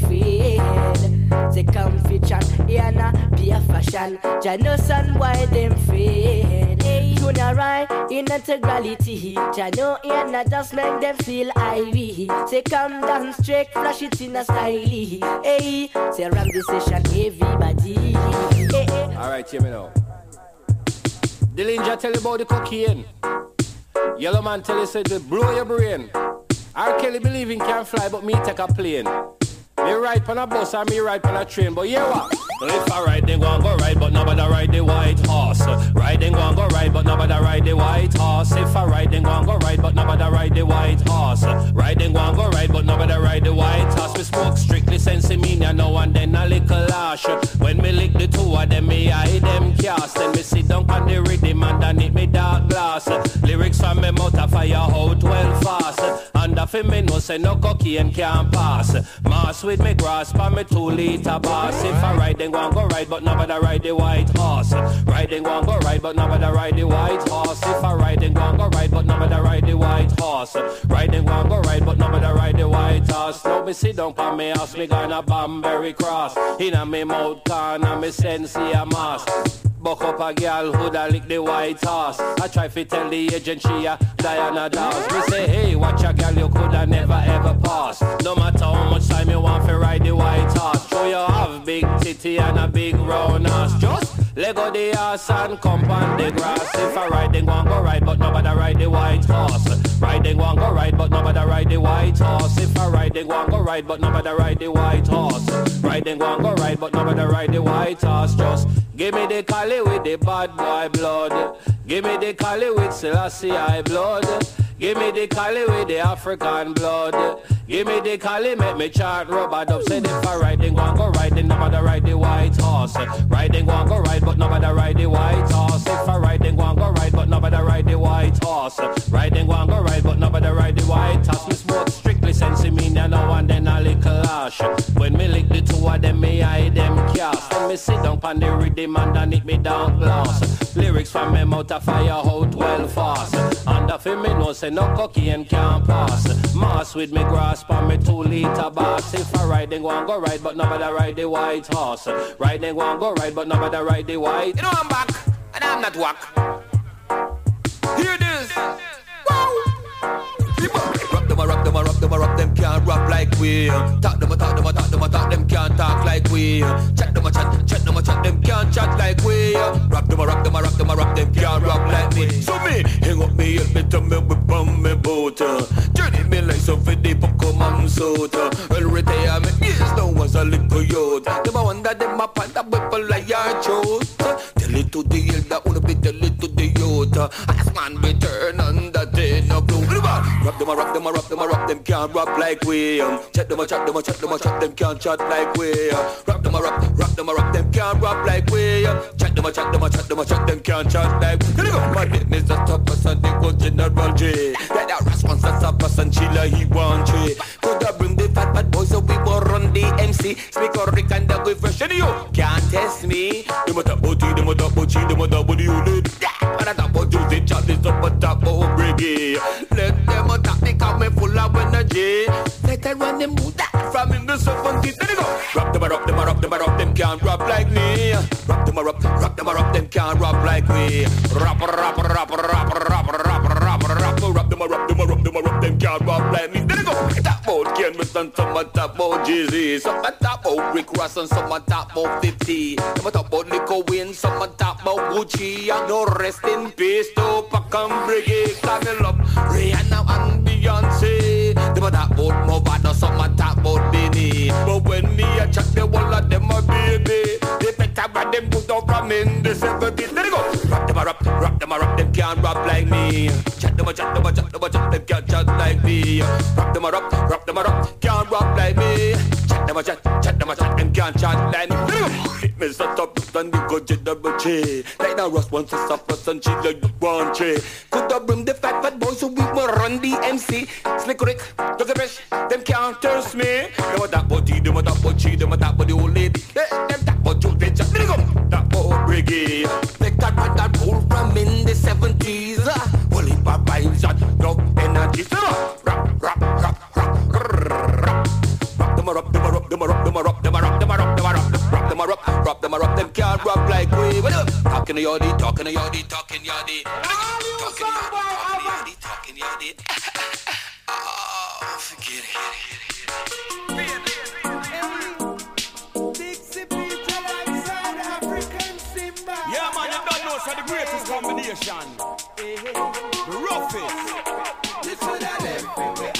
fade? Say come fit and here na be a fashion. Jaja no son, why them fade? Junior Roy in integrality. Jaja no here na just make them feel ivy. Say come down straight, flash it in a style. Hey, say ram the session, everybody. Hey, hey. Alright, hear me now. Dillinger tell you about the cocaine. Yellow man tell you say to blow your brain. R. Kelly believing can fly, but me take a plane. Me ride on a bus and me ride on a train, but yeah what? Well, if I ride, then go and go ride, but nobody ride the white horse. Ride, then go and go ride, but nobody ride the white horse. If I ride, then go and go ride, but nobody ride the white horse. Ride, then go and go ride, but nobody ride the white horse. We smoke strictly sensimania now and then a little lash. When me lick the two of them, me eye them cast. Then me sit down on the rhythm underneath me dark glass. Lyrics from me mouth a fire out well fast. And the film me no say no cocaine can pass. Mass with me grasp and me two liter bass. If I ride, then go and go ride, but nobody ride the white horse. Ride, then go and go ride, but nobody ride the white horse. If I ride, then go and go ride, but nobody ride the white horse. Ride, then go and go ride, but nobody ride the white horse. Now me sit down on me house, me gonna Banbury Cross. Inna me mouth corner, me sense a mask. Buck up a girl who da lick the white horse. I try to tell the agent she a Diana Dawes. Me say, hey, watch a girl you coulda never ever pass. No matter how much time you want to ride the white horse. Show you have big titty and a big round ass. Just let go the ass and come on the grass. If I ride, then go and go ride, but nobody ride the white horse. Ride, then go and go ride, but nobody ride the white horse. If I ride, then go and go ride, but nobody ride the white horse. Ride, then go and go ride, but nobody ride the white horse. Just give me the collie with the bad boy blood. Give me the collie with Selassie I blood. Give me the collie with the African blood. Give me the collie, make me chant rubber dub. Said if I ride, then go and go ride, then nobody ride the white horse. Ride, then go and go ride, but nobody ride the white horse. If I ride, then go and go ride, but nobody ride the white horse. Ride, then go and go ride, but nobody ride the white horse. Me smoke strictly sensimania now and then a little ash. When me lick the two of them, me eye them cast. When me sit down on the rhythm underneath me down glass. Lyrics from me mouth a fire out well fast. And the film me no say no cocaine can pass. Mass with me grasp and me two liter bass. If I ride, then go and go ride, but nobody ride the white horse. Ride, then go and go ride, but nobody ride the white. You know I'm back, and I'm not whack. Hear this. Wow. Rock them, a rock them, a rock them, a rock them can't rap like we. Talk them, a talk them, a talk them, a talk them can't talk like we. Chat them, a chat, chat them, a chat them can't chat like we. Rock them, a rock them, a rock them, a rock them can't rock like me. So me, hang up me, help me, tell me, whip on me boat. Journey me like some for the Pokemon soda. Well, retirement years now was a little youth. Them a wonder them a panda whipple like your throat. Tell it to the elder, wanna be tell it to the youth. As man return under ten of blue. Rock them, a rock them, a rock them, a rock them can't rap like we. Chat them, a chat them, a chat them, a chat them can't chat like we. Rock them, a rock, rock them, a rock them can't rap like we. Chat them, a chat them, a chat them, a chat them can't chat like we. Here we go. My name is the top person, they go General J. That a response that's a person, chiller he want J. Coulda bring the fat bad boys so we will run the M C. Speak or Rick and the way fresh and you can't test me. Them a top booty, them a top booty, them a top booty, you need. And a top booty, they chat this up a top booty brigade. Let them a top, they call me full of energy. Let them run them move that from in the seventies. There you go. Rock them a rock them a rock them a rock them can't rap like me. Rock them a rock, rock them a rock them can't rap like me. Rap rap rap rap rap rap rap rap rap. Rock them a rock them a rock them a rock them can't rap like me. There you go. Top about Ken Wilson, some a top about Jay-Z, some a top about Rick Ross and some a top about fifty. Some a top about Nico Wayne, some a top about Gucci. And no rest in peace to Pacam Brigade. Camel up Rihanna and Beyonce. Them a top about Movado, some a top about Benny. But when me a chat, the whole of them a baby. They better run them put out from me. in the seventies. Let it go. Rock them a rock, rock them a rock. Them can't rock like me. Chat them a chat them a chat them a chat. Them can't chat like me. Rock them a rock, rock them a rock. Can't rock like me. Chat them a chat, chat them a chat. Them can't chat like me. Let it go. It me set up and the go jet double J. Like the Ross wants to suffer and she like the one tray. Could have bring the fat fat boys so we will run the M C. Slick Rick, look at fresh. Them can't turn me. Them a that body, them a that body, them a that body old lady. Them that body old lady. Let it go. That old brigade. Make that right that pull from in the seventies. Holy papa in shot, no energy. Rock, rock, rock, rock, rock. Rock them a rock, them a rock, them a rock, them a rock, them a rock, them a rock, them a rock, rock them a rock, rock them a rock. Them can't rock like we. Talking to yardie, talking to yardie, talking yardie, talking yardie, talking yardie. Oh, forget it. Yeah, man, you don't know, so the greatest combination. The roughest. You should have left me where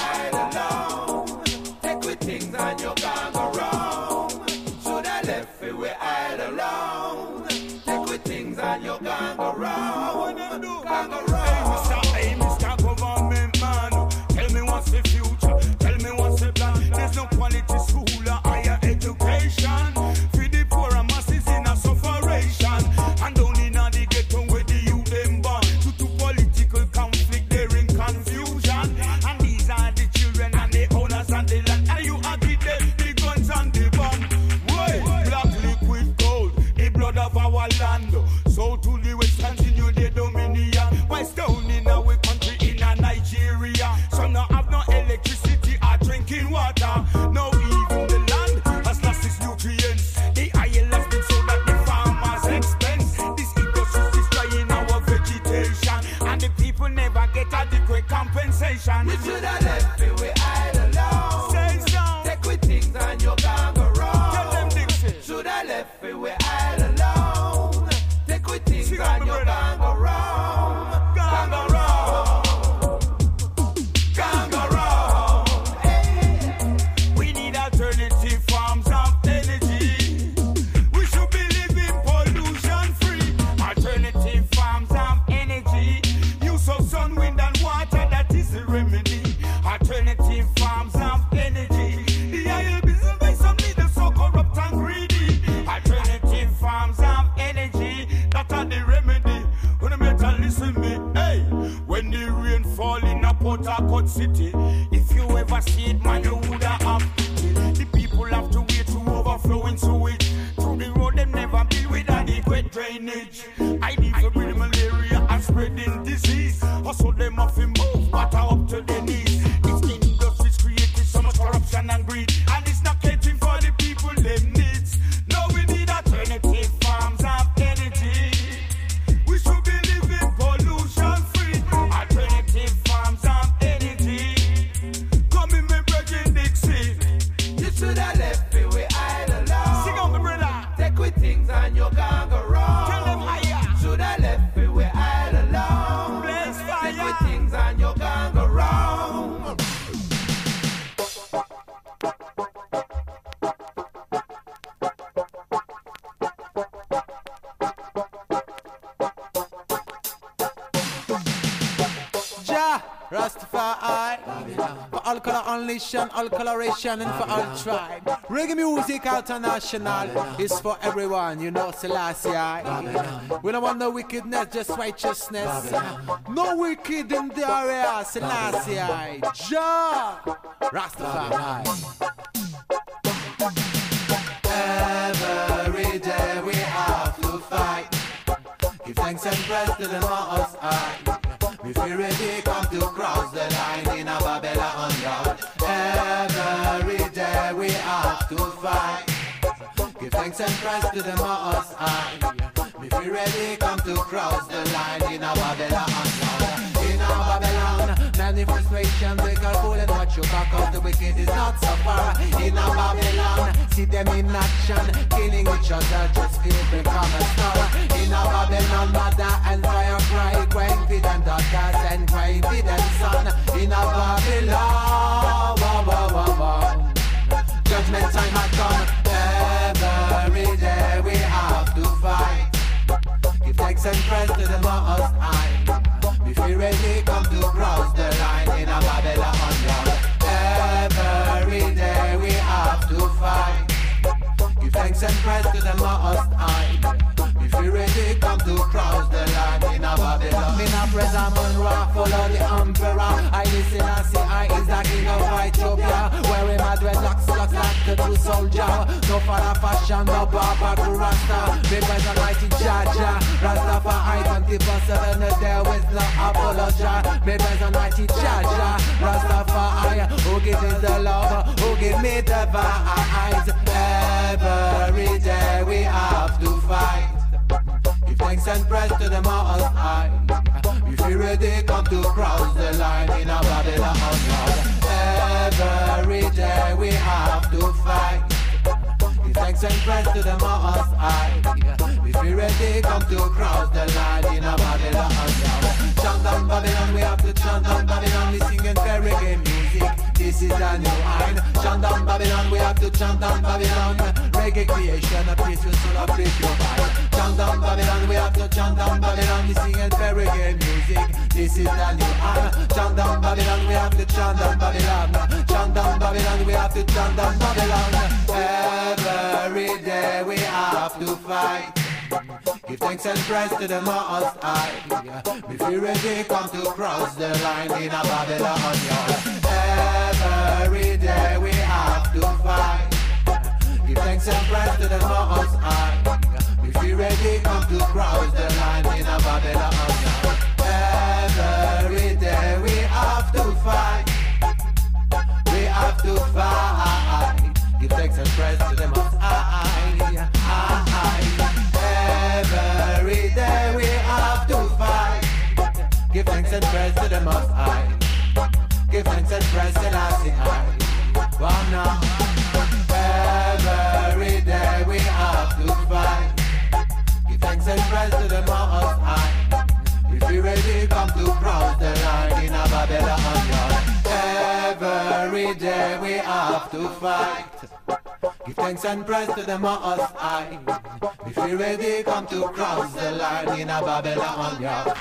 I alone. Take with things and you can't go wrong. Should have left me where I alone. Take with things and you can't go wrong. Can't go wrong. Hey, Mister Hey, Mister Government man, tell me what's the future. Tell me what's the plan. There's no quality school or higher education. For the poor and masses in a sufferation. And only now the ghetto where the youth them born. Due to political conflict, they're in confusion. And these are the children and the owners and the land. And you agree them, the guns and the bomb. Wait, black liquid gold, the blood of our land. So to the west continue the dominion. West down in our country, in a Nigeria. Some now have no electricity or drinking water. No even the land has lost its nutrients. The oil has been sold at the farmers' expense. This industry is destroying our vegetation. And the people never get adequate compensation. You should have left me where I alone. Say so. Take with things and you can't go wrong. Tell them Dixie. Should have left me where I alone. Take with things and you can't go wrong. Can't go wrong. Can't go wrong. Hey. We need alternative forms of energy. We should be living pollution free. Alternative forms of energy. Use of sun, wind and water, that is the remedy. Alternative forms of energy. The oil business by some leaders so corrupt and greedy. Alternative forms of energy, that are the remedy. When the metal listen me, hey. When the rain fall in a Port Harcourt city, if you ever see it, man, you woulda have pity. The people have to wait to overflow into it. Through the road, them never build with adequate drainage. I need to breed malaria and spreading disease. Also, them have to move water up to their knees. This industry's created so much corruption and greed, and it's not catering for the people them needs. No, we need alternative forms of energy. We should be living pollution free. Alternative forms of energy. Come in, my brother Dixie. You should have left me where I alone. Sing on, my brother. Take with things and you can't go wrong. Tell them higher. Should have left me where I alone. Blaze fire. Take with things and you can't go wrong. Jah Rastafari, for all color unleashing, all coloration, and for all tribe. Reggae music international is for everyone, you know, Selassie. We don't want no wickedness, just righteousness. No wicked in the area, Selassie. Jah Rastafari. Every day we have to fight. Give thanks and praise to the Most High. We feel ready come to cross the line in a Babylon yard. Every day we have to fight. Give thanks and praise to the Most High. We feel ready come to cross the line in a Babylon yard. In a Babylon, many frustrations they call fool and watch you back up. The wicked is not so far. In a Babylon, see them in action, killing each other, just feel become a star. In a Babylon, mother and fire cry, crying for them daughters and crying for them son. In a Babylon, wah, wah, wah, wah. Judgment time had come. Every day we have to fight. press to the most high. If you ready, come to cross the line in a Babylon. Me not present Monroe, follow the emperor. I listen and see I is the king of Ethiopia. Wearing my dreadlocks, locks like the true soldier. No father fashion, no barber to Rasta. Me present mighty Jaja, Rasta for I twenty-four seven a day with no apology. Me present mighty Jaja, Rasta for I. Who give me the love, who give me the vibes. Every day we have to fight. Give thanks and praise to the most high. If you ready, come to cross the line in a Babylon. Every day we have to fight. Give thanks and praise to the most high. If you ready, come to cross the line in a Babylon. Chant on Babylon, we have to chant on Babylon. We singing reggae music. This is a new wine. Chant on Babylon, we have to chant on Babylon. Reggae creation, a place with soul of pure mind. Chant on Babylon, we have to chant on Babylon. We singing reggae music. This is a new wine. Chant on Babylon, we have to chant on Babylon. Chant on Babylon, we have to chant on Babylon. Every day we have to fight. Give thanks and praise to the most high. If you ready, come to cross the line in a Babylon. Every day we have to fight. Give thanks and praise to the most high. If you ready, come to cross the line in a Babylon. Every day we have to fight. We have to fight. Give thanks and praise to the most high. Every day we have to fight. Give thanks and praise to the most high. Give thanks and praise to Lassie high. One now. Every day we have to fight. Give thanks and praise to the most high. If you ready, come to cross the line in a Babylon. Every day we have to fight. Give thanks and praise to the most high. If you ready, come to cross the line in a Babylon. Yeah.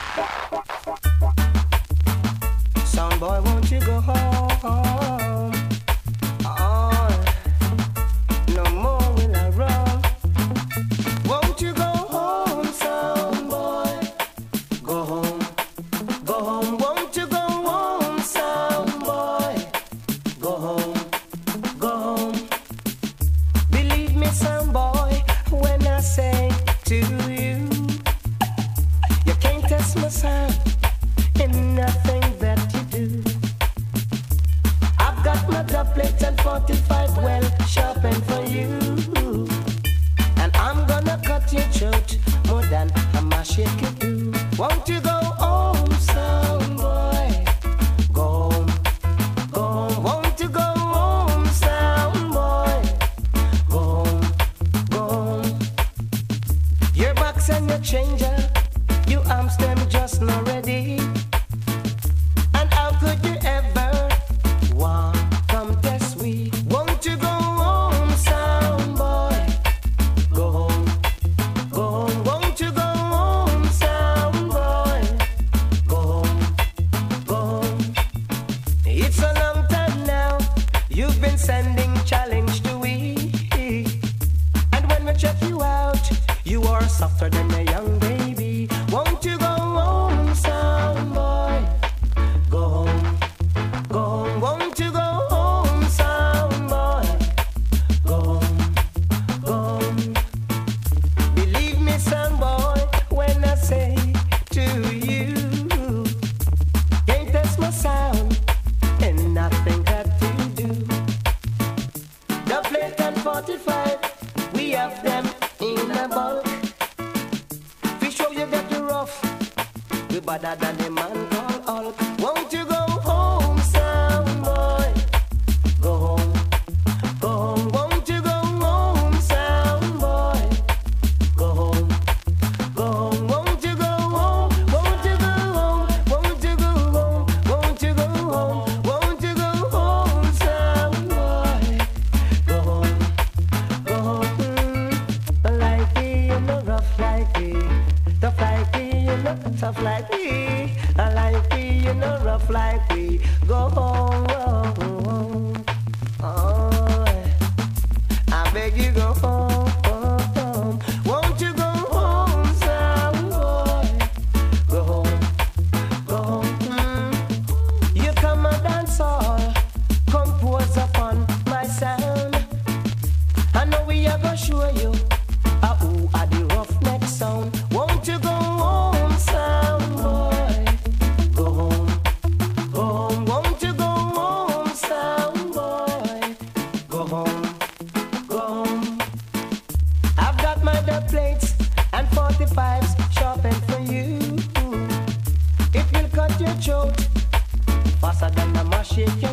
Sound boy, won't you go home? Oh, no more will I run. Won't you go home, sound boy? Go home, go home. Won't you go home, sound boy? Go home, go home. Believe me, sound boy, when I say to you, you can't test my sound in nothing that you do. I've got my doublet and forty-five well sharpened for you, and I'm gonna cut your throat more than a machete could do. Won't you go home, sound boy? Go home, go home. Won't you go home, sound boy? Go home, go home. Your box and your changer, you arms them just not ready. And how could you ever want come test we? Won't you go home, sound boy? Go home, go home. Won't you go home, sound boy? Go home, go home. It's a long time now you've been sending challenge to we, and when we check you out, you are softer than a young baby. Won't you go home, sound boy? Go home, go home. Won't you go home, sound boy? Go home, go home. Believe me, sound boy, when I say to you, can't test my sound and nothing that you do. The plate and forty-five, we have them in a bulk. shake